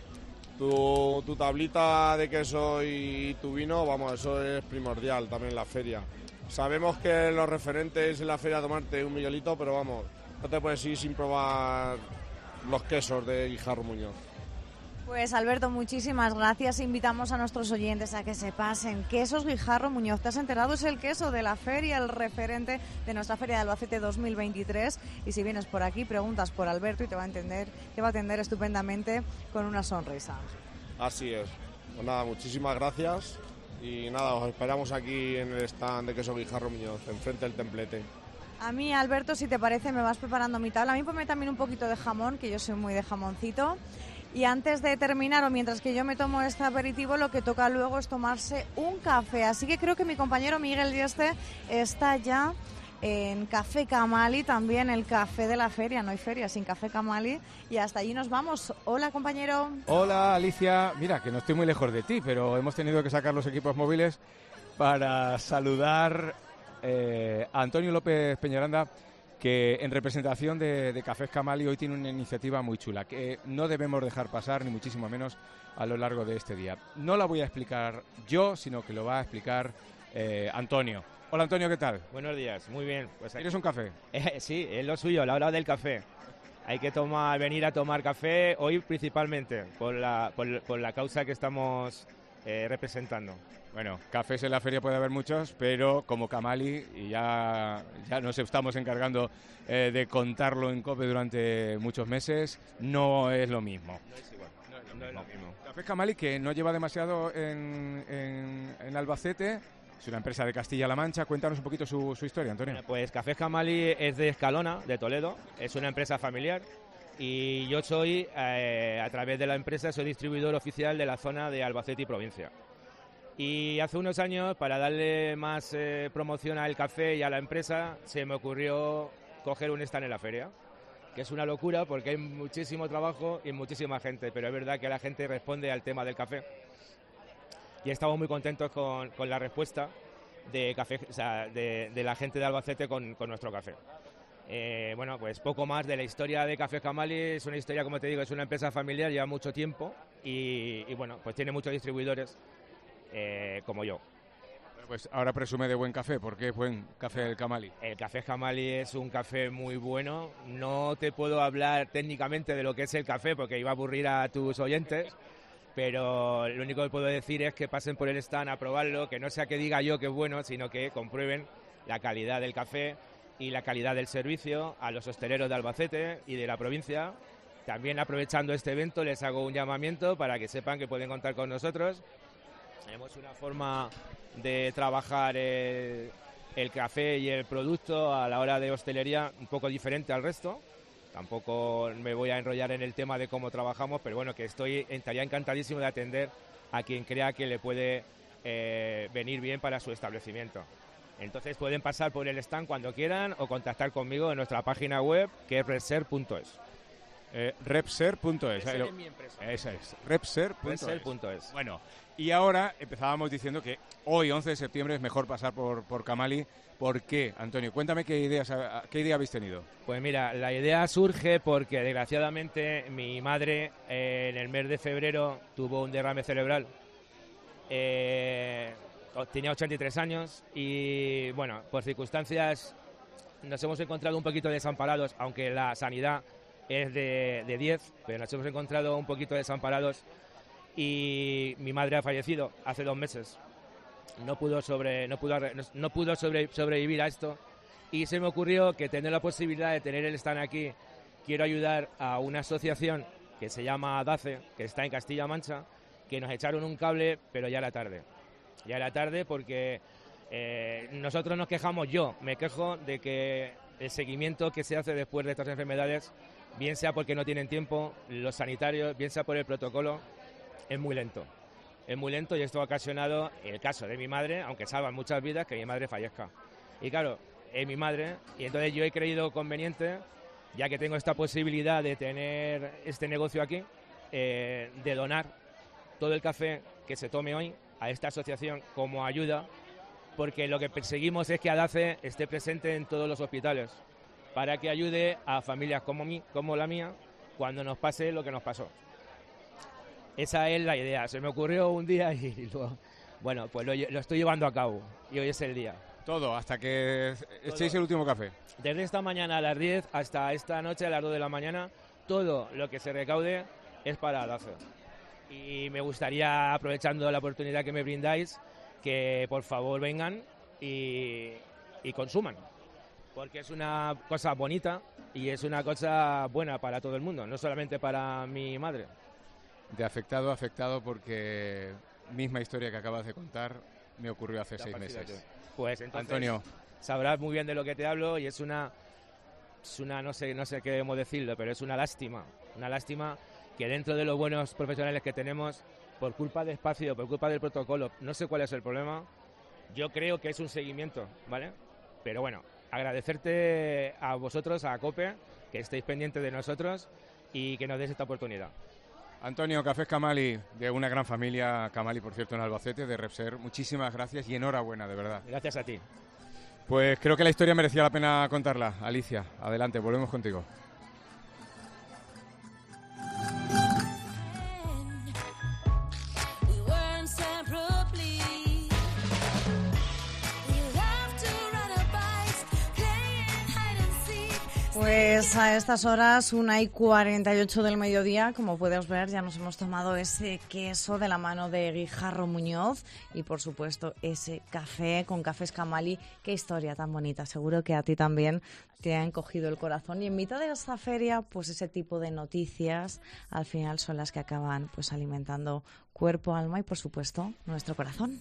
Tu tablita de queso y tu vino, vamos, eso es primordial también en la feria. Sabemos que los referentes en la feria tomarte un Miguelito, pero vamos, no te puedes ir sin probar los quesos de Guijarro Muñoz. Pues Alberto, muchísimas gracias. Invitamos a nuestros oyentes a que se pasen. Quesos Guijarro Muñoz. ¿Te has enterado? Es el queso de la feria, el referente de nuestra Feria de Albacete 2023. Y si vienes por aquí, preguntas por Alberto y te va a atender estupendamente con una sonrisa. Así es. Pues nada, muchísimas gracias. Y nada, os esperamos aquí en el stand de Queso Guijarro Muñoz, enfrente del templete. A mí, Alberto, si te parece, me vas preparando mi tabla. A mí ponme también un poquito de jamón, que yo soy muy de jamoncito. Y antes de terminar, o mientras que yo me tomo este aperitivo, lo que toca luego es tomarse un café. Así que creo que mi compañero Miguel Dieste está ya en Café Camali, también el café de la feria. No hay feria sin Café Camali. Y hasta allí nos vamos. Hola, compañero. Hola, Alicia. Mira, que no estoy muy lejos de ti, pero hemos tenido que sacar los equipos móviles para saludar a Antonio López Peñaranda, que en representación de Cafés Camali hoy tiene una iniciativa muy chula que no debemos dejar pasar, ni muchísimo menos a lo largo de este día. No la voy a explicar yo, sino que lo va a explicar Antonio. Hola Antonio, ¿qué tal? Buenos días, muy bien. Pues ¿Quieres un café? Sí, es lo suyo, la hora del café. Hay que venir a tomar café hoy principalmente por la causa que estamos representando. Bueno, cafés en la feria puede haber muchos, pero como Camali, y ya nos estamos encargando de contarlo en COPE durante muchos meses, no es lo mismo. No es igual, no es lo mismo. Cafés Camali, que no lleva demasiado en Albacete, es una empresa de Castilla-La Mancha. Cuéntanos un poquito su historia, Antonio. Bueno, pues Cafés Camali es de Escalona, de Toledo, es una empresa familiar. Y yo soy, a través de la empresa, soy distribuidor oficial de la zona de Albacete y provincia. Y hace unos años, para darle más promoción al café y a la empresa, se me ocurrió coger un stand en la feria, que es una locura porque hay muchísimo trabajo y muchísima gente, pero es verdad que la gente responde al tema del café. Y estamos muy contentos con la respuesta de café, o sea, de la gente de Albacete con nuestro café. Bueno, pues poco más de la historia de Café Camali. Es una historia, como te digo, es una empresa familiar, lleva mucho tiempo y bueno, pues tiene muchos distribuidores como yo. Pues ahora presume de buen café. ¿Por qué es buen café el Camali? El Café Camali es un café muy bueno. No te puedo hablar técnicamente de lo que es el café porque iba a aburrir a tus oyentes, pero lo único que puedo decir es que pasen por el stand a probarlo, que no sea que diga yo que es bueno, sino que comprueben la calidad del café y la calidad del servicio a los hosteleros de Albacete y de la provincia. También, aprovechando este evento, les hago un llamamiento para que sepan que pueden contar con nosotros. Tenemos una forma de trabajar el café y el producto a la hora de hostelería un poco diferente al resto. Tampoco me voy a enrollar en el tema de cómo trabajamos, pero bueno, que estaría encantadísimo de atender a quien crea que le puede venir bien para su establecimiento. Entonces pueden pasar por el stand cuando quieran o contactar conmigo en nuestra página web, que es repser.es. Repser.es. Esa es mi empresa. Esa es, repser.es. Repser.es. Bueno, y ahora empezábamos diciendo que hoy, 11 de septiembre, es mejor pasar por Camali. ¿Por qué, Antonio? Cuéntame qué idea habéis tenido. Pues mira, la idea surge porque desgraciadamente mi madre en el mes de febrero tuvo un derrame cerebral. Tenía 83 años y, bueno, por circunstancias nos hemos encontrado un poquito desamparados, aunque la sanidad es de 10, pero nos hemos encontrado un poquito desamparados y mi madre ha fallecido hace 2 meses. No pudo sobrevivir a esto y se me ocurrió que tener la posibilidad de tener el stand aquí, quiero ayudar a una asociación que se llama DACE, que está en Castilla-La Mancha, que nos echaron un cable, pero ya era tarde. Ya era tarde porque nosotros nos quejamos, yo me quejo de que el seguimiento que se hace después de estas enfermedades, bien sea porque no tienen tiempo, los sanitarios, bien sea por el protocolo, es muy lento. Es muy lento y esto ha ocasionado el caso de mi madre, aunque salvan muchas vidas, que mi madre fallezca. Y claro, es mi madre y entonces yo he creído conveniente, ya que tengo esta posibilidad de tener este negocio aquí, de donar todo el café que se tome hoy a esta asociación como ayuda, porque lo que perseguimos es que ADACE esté presente en todos los hospitales para que ayude a familias como la mía cuando nos pase lo que nos pasó. Esa es la idea. Se me ocurrió un día y luego, bueno, pues lo estoy llevando a cabo y hoy es el día. Todo, hasta que echéis el último café. Desde esta mañana a las 10 hasta esta noche a las 2 de la mañana, todo lo que se recaude es para ADACE. Y me gustaría, aprovechando la oportunidad que me brindáis, que por favor vengan y consuman. Porque es una cosa bonita y es una cosa buena para todo el mundo, no solamente para mi madre. De afectado a afectado, porque misma historia que acabas de contar me ocurrió hace 6 meses. Pues entonces, Antonio, sabrás muy bien de lo que te hablo y es una no sé qué debemos decirlo, pero es una lástima que dentro de los buenos profesionales que tenemos, por culpa de espacio, por culpa del protocolo, no sé cuál es el problema, yo creo que es un seguimiento, ¿vale? Pero bueno, agradecerte a vosotros, a COPE, que estéis pendientes de nosotros y que nos deis esta oportunidad. Antonio, Cafés Camali, de una gran familia, Camali, por cierto, en Albacete, de Repser, muchísimas gracias y enhorabuena, de verdad. Gracias a ti. Pues creo que la historia merecía la pena contarla. Alicia, adelante, volvemos contigo. Pues a estas horas, 1:48 del mediodía, como puedes ver, ya nos hemos tomado ese queso de la mano de Guijarro Muñoz y, por supuesto, ese café con Cafés Camali. Qué historia tan bonita, seguro que a ti también te han cogido el corazón. Y en mitad de esta feria, pues ese tipo de noticias al final son las que acaban pues alimentando cuerpo, alma y, por supuesto, nuestro corazón.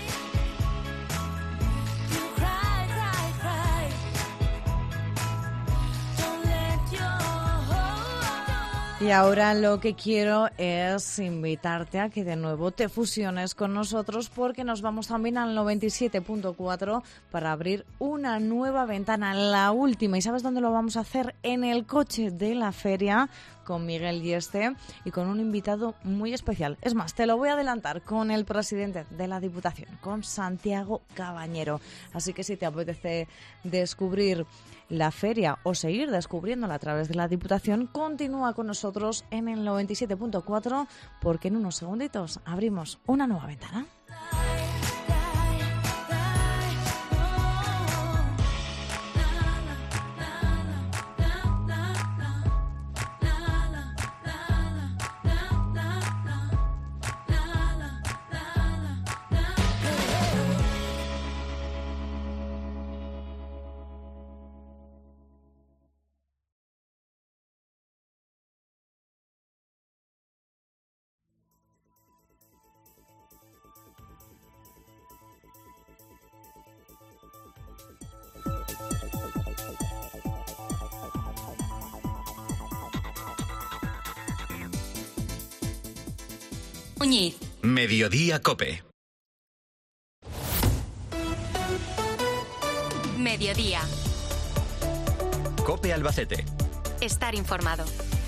Y ahora lo que quiero es invitarte a que de nuevo te fusiones con nosotros, porque nos vamos también al 97.4 para abrir una nueva ventana, la última. ¿Y sabes dónde lo vamos a hacer? En el coche de la feria, con Miguel Yeste y con un invitado muy especial. Es más, te lo voy a adelantar, con el presidente de la Diputación, con Santiago Cabañero. Así que si te apetece descubrir la feria o seguir descubriéndola a través de la Diputación, continúa con nosotros en el 97.4, porque en unos segunditos abrimos una nueva ventana. Muñiz, Mediodía COPE. Mediodía. COPE Albacete. Estar informado.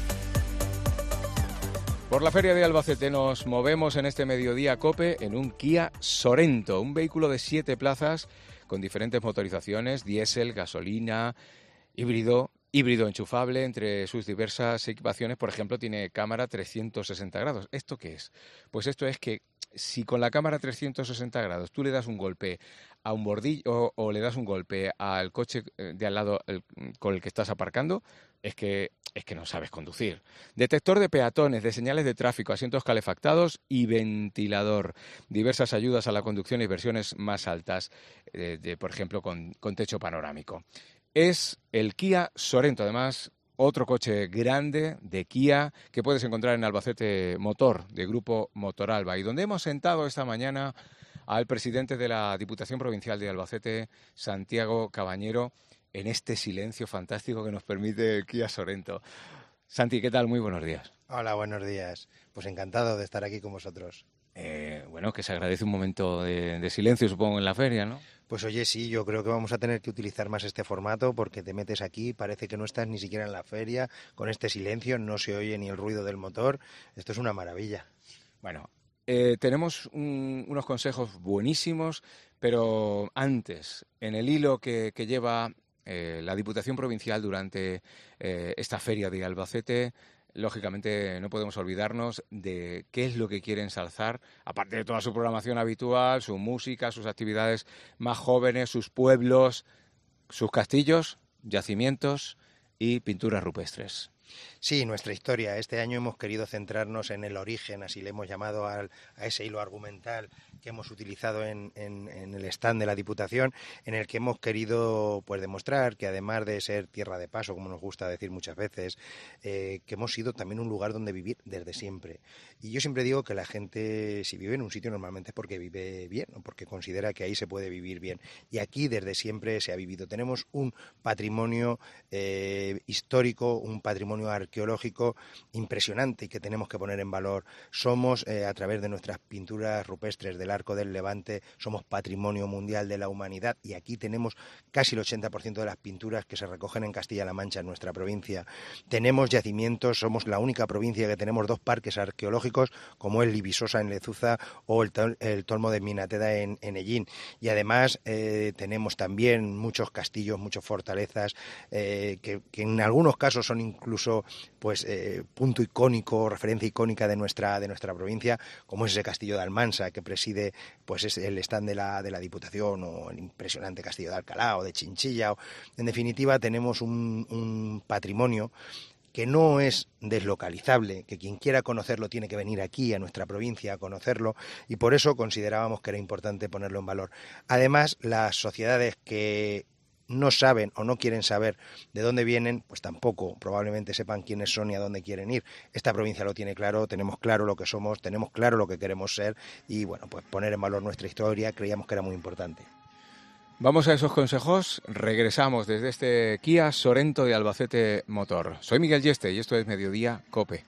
Por la Feria de Albacete nos movemos en este Mediodía COPE en un Kia Sorento, un vehículo de 7 plazas con diferentes motorizaciones, diésel, gasolina, híbrido enchufable. Entre sus diversas equipaciones, por ejemplo, tiene cámara 360 grados. ¿Esto qué es? Pues esto es que si con la cámara 360 grados tú le das un golpe a un bordillo o le das un golpe al coche de al lado con el que estás aparcando, es que no sabes conducir. Detector de peatones, de señales de tráfico, asientos calefactados y ventilador. Diversas ayudas a la conducción y versiones más altas, por ejemplo, con techo panorámico. Es el Kia Sorento, además, otro coche grande de Kia que puedes encontrar en Albacete Motor, de Grupo Motoralba, y donde hemos sentado esta mañana al presidente de la Diputación Provincial de Albacete, Santiago Cabañero, en este silencio fantástico que nos permite el Kia Sorento. Santi, ¿qué tal? Muy buenos días. Hola, buenos días. Pues encantado de estar aquí con vosotros. Bueno, que se agradece un momento de silencio, supongo, en la feria, ¿no? Pues oye, sí, yo creo que vamos a tener que utilizar más este formato porque te metes aquí, parece que no estás ni siquiera en la feria, con este silencio, no se oye ni el ruido del motor. Esto es una maravilla. Bueno, tenemos unos consejos buenísimos, pero antes, en el hilo que lleva la Diputación Provincial durante esta feria de Albacete, lógicamente no podemos olvidarnos de qué es lo que quiere ensalzar, aparte de toda su programación habitual, su música, sus actividades más jóvenes, sus pueblos, sus castillos, yacimientos y pinturas rupestres. Sí, nuestra historia. Este año hemos querido centrarnos en el origen, así le hemos llamado a ese hilo argumental que hemos utilizado en el stand de la Diputación, en el que hemos querido pues demostrar que además de ser tierra de paso, como nos gusta decir muchas veces, que hemos sido también un lugar donde vivir desde siempre. Y yo siempre digo que la gente, si vive en un sitio, normalmente es porque vive bien, o porque considera que ahí se puede vivir bien. Y aquí desde siempre se ha vivido. Tenemos un patrimonio histórico, un patrimonio arqueológico impresionante y que tenemos que poner en valor. Somos, a través de nuestras pinturas rupestres del Arco del Levante, somos patrimonio mundial de la humanidad y aquí tenemos casi el 80% de las pinturas que se recogen en Castilla-La Mancha, en nuestra provincia. Tenemos yacimientos, somos la única provincia que tenemos 2 parques arqueológicos, como es Libisosa en Lezuza o el Tolmo de Minateda en Ellín. Y además tenemos también muchos castillos, muchas fortalezas, que en algunos casos son incluso punto icónico, referencia icónica de nuestra provincia, como es ese castillo de Almansa que preside pues es el stand de la Diputación, o el impresionante castillo de Alcalá o de Chinchilla. En definitiva, tenemos un patrimonio que no es deslocalizable, que quien quiera conocerlo tiene que venir aquí a nuestra provincia a conocerlo, y por eso considerábamos que era importante ponerlo en valor. Además, las sociedades que no saben o no quieren saber de dónde vienen, pues tampoco probablemente sepan quiénes son y a dónde quieren ir. Esta provincia lo tiene claro, tenemos claro lo que somos, tenemos claro lo que queremos ser y bueno, pues poner en valor nuestra historia creíamos que era muy importante. Vamos a esos consejos, regresamos desde este Kia Sorento de Albacete Motor. Soy Miguel Yeste y esto es Mediodía COPE.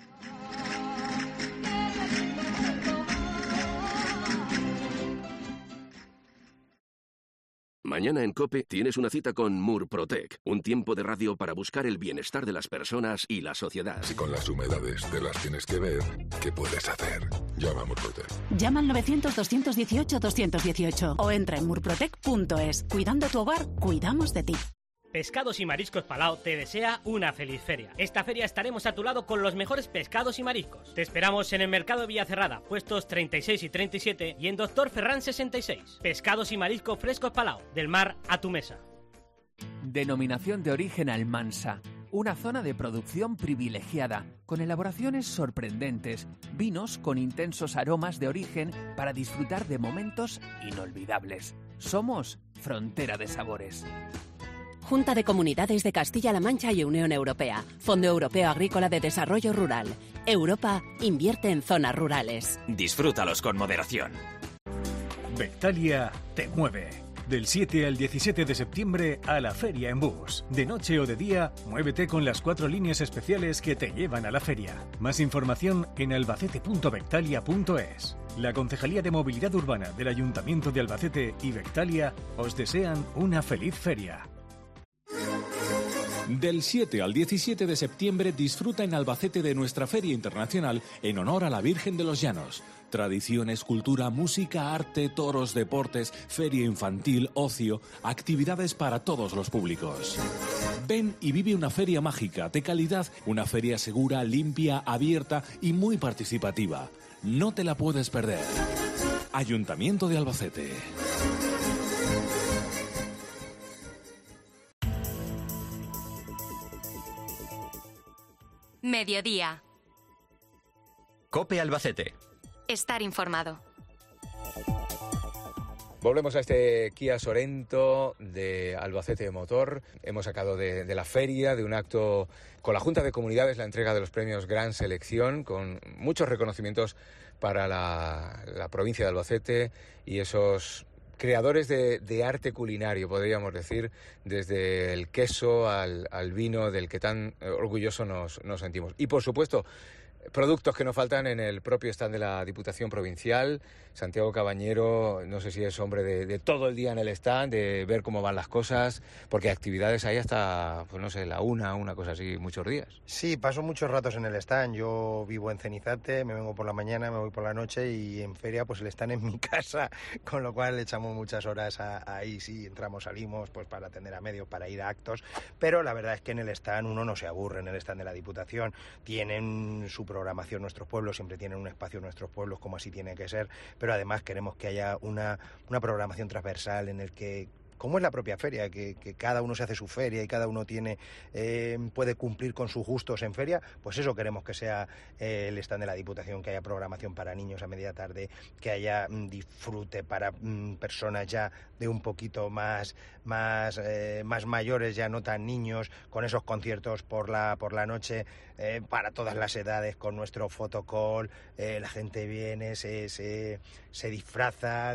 Mañana en COPE tienes una cita con Murprotec, un tiempo de radio para buscar el bienestar de las personas y la sociedad. Si con las humedades te las tienes que ver, ¿qué puedes hacer? Llama a Murprotec. Llama al 900-218-218 o entra en murprotec.es. Cuidando tu hogar, cuidamos de ti. Pescados y Mariscos Palau te desea una feliz feria. Esta feria estaremos a tu lado con los mejores pescados y mariscos. Te esperamos en el Mercado Villacerrada, puestos 36 y 37 y en Doctor Ferran 66. Pescados y mariscos frescos Palau, del mar a tu mesa. Denominación de origen Almansa. Una zona de producción privilegiada, con elaboraciones sorprendentes, vinos con intensos aromas de origen para disfrutar de momentos inolvidables. Somos Frontera de Sabores. Junta de Comunidades de Castilla-La Mancha y Unión Europea. Fondo Europeo Agrícola de Desarrollo Rural. Europa invierte en zonas rurales. Disfrútalos con moderación. Bectalia te mueve. Del 7 al 17 de septiembre a la feria en bus. De noche o de día, muévete con las 4 líneas especiales que te llevan a la feria. Más información en albacete.bectalia.es. La Concejalía de Movilidad Urbana del Ayuntamiento de Albacete y Bectalia os desean una feliz feria. Del 7 al 17 de septiembre disfruta en Albacete de nuestra Feria Internacional en honor a la Virgen de los Llanos. Tradiciones, cultura, música, arte, toros, deportes, feria infantil, ocio, actividades para todos los públicos. Ven y vive una feria mágica, de calidad, una feria segura, limpia, abierta y muy participativa. No te la puedes perder. Ayuntamiento de Albacete. Mediodía. COPE Albacete. Estar informado. Volvemos a este Kia Sorento de Albacete Motor. Hemos sacado de la feria, de un acto con la Junta de Comunidades, la entrega de los premios Gran Selección, con muchos reconocimientos para la provincia de Albacete y esos creadores de arte culinario, podríamos decir, desde el queso al vino, del que tan orgullosos nos sentimos. Y, por supuesto, productos que no faltan en el propio stand de la Diputación Provincial. Santiago Cabañero, no sé si es hombre de todo el día en el stand, de ver cómo van las cosas, porque actividades hay hasta, pues no sé, la una cosa así, muchos días. Sí, paso muchos ratos en el stand. Yo vivo en Cenizate, me vengo por la mañana, me voy por la noche y en feria pues el stand es mi casa, con lo cual echamos muchas horas ahí, sí, entramos, salimos, pues para atender a medios, para ir a actos, pero la verdad es que en el stand uno no se aburre. En el stand de la Diputación tienen su programación nuestros pueblos, siempre tienen un espacio nuestros pueblos, como así tiene que ser, pero además queremos que haya una programación transversal en el que, como es la propia feria, que cada uno se hace su feria y cada uno puede cumplir con sus gustos en feria, pues eso queremos que sea el stand de la Diputación, que haya programación para niños a media tarde, que haya disfrute para personas ya de un poquito más mayores, ya no tan niños, con esos conciertos por la noche, para todas las edades, con nuestro photocall. La gente viene, se disfraza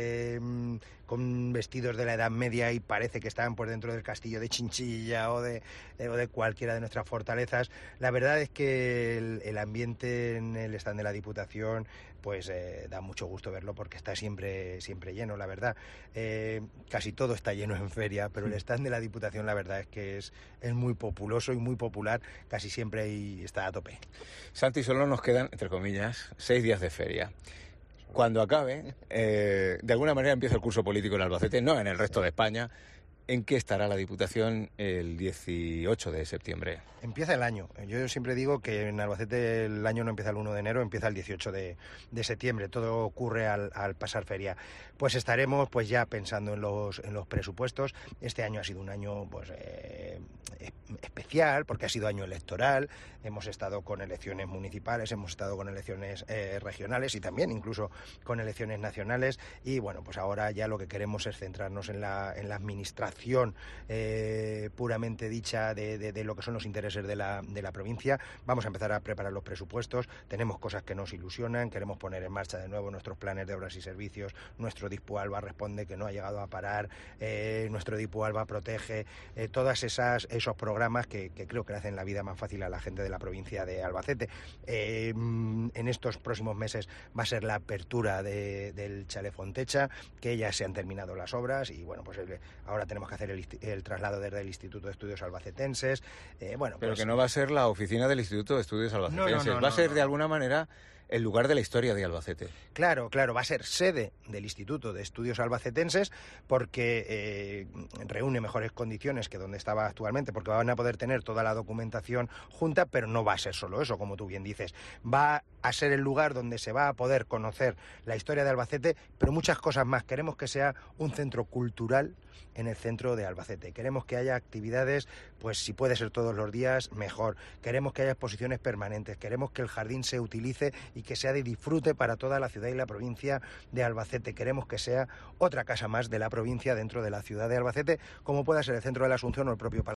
con vestidos de la Edad Media y parece que están por dentro del castillo de Chinchilla o de cualquiera de nuestras fortalezas. La verdad es que el ambiente en el stand de la Diputación pues da mucho gusto verlo, porque está siempre lleno, la verdad. Casi todo está lleno en feria, pero el stand de la Diputación la verdad es que es muy populoso y muy popular, casi siempre y está a tope. Santi, solo nos quedan, entre comillas, 6 días de feria. Cuando acabe, de alguna manera empieza el curso político en Albacete, no en el resto de España. ¿En qué estará la Diputación el 18 de septiembre? Empieza el año. Yo siempre digo que en Albacete el año no empieza el 1 de enero, empieza el 18 de septiembre. Todo ocurre al pasar feria. Pues estaremos pues ya pensando en los presupuestos. Este año ha sido un año pues especial, porque ha sido año electoral. Hemos estado con elecciones municipales, hemos estado con elecciones regionales y también incluso con elecciones nacionales. Y bueno, pues ahora ya lo que queremos es centrarnos en la administración puramente dicha de lo que son los intereses de la provincia. Vamos a empezar a preparar los presupuestos. Tenemos cosas que nos ilusionan, queremos poner en marcha de nuevo nuestros planes de obras y servicios. Nuestro Dispualba responde, que no ha llegado a parar. Nuestro Dispualba protege, todas esos programas que creo que le hacen la vida más fácil a la gente de la provincia de Albacete. En estos próximos meses va a ser la apertura del Chalet Fontecha, que ya se han terminado las obras y bueno, pues ahora tenemos que hacer el traslado desde el Instituto de Estudios Albacetenses. Pero pues, que no va a ser la oficina del Instituto de Estudios Albacetenses, va a ser de alguna manera el lugar de la historia de Albacete. Claro, va a ser sede del Instituto de Estudios Albacetenses, porque reúne mejores condiciones que donde estaba actualmente, porque van a poder tener toda la documentación junta, pero no va a ser solo eso, como tú bien dices. Va a ser el lugar donde se va a poder conocer la historia de Albacete, pero muchas cosas más. Queremos que sea un centro cultural en el centro de Albacete. Queremos que haya actividades, pues si puede ser todos los días, mejor. Queremos que haya exposiciones permanentes. Queremos que el jardín se utilice y que sea de disfrute para toda la ciudad y la provincia de Albacete. Queremos que sea otra casa más de la provincia dentro de la ciudad de Albacete, como pueda ser el centro de la Asunción o el propio Palacio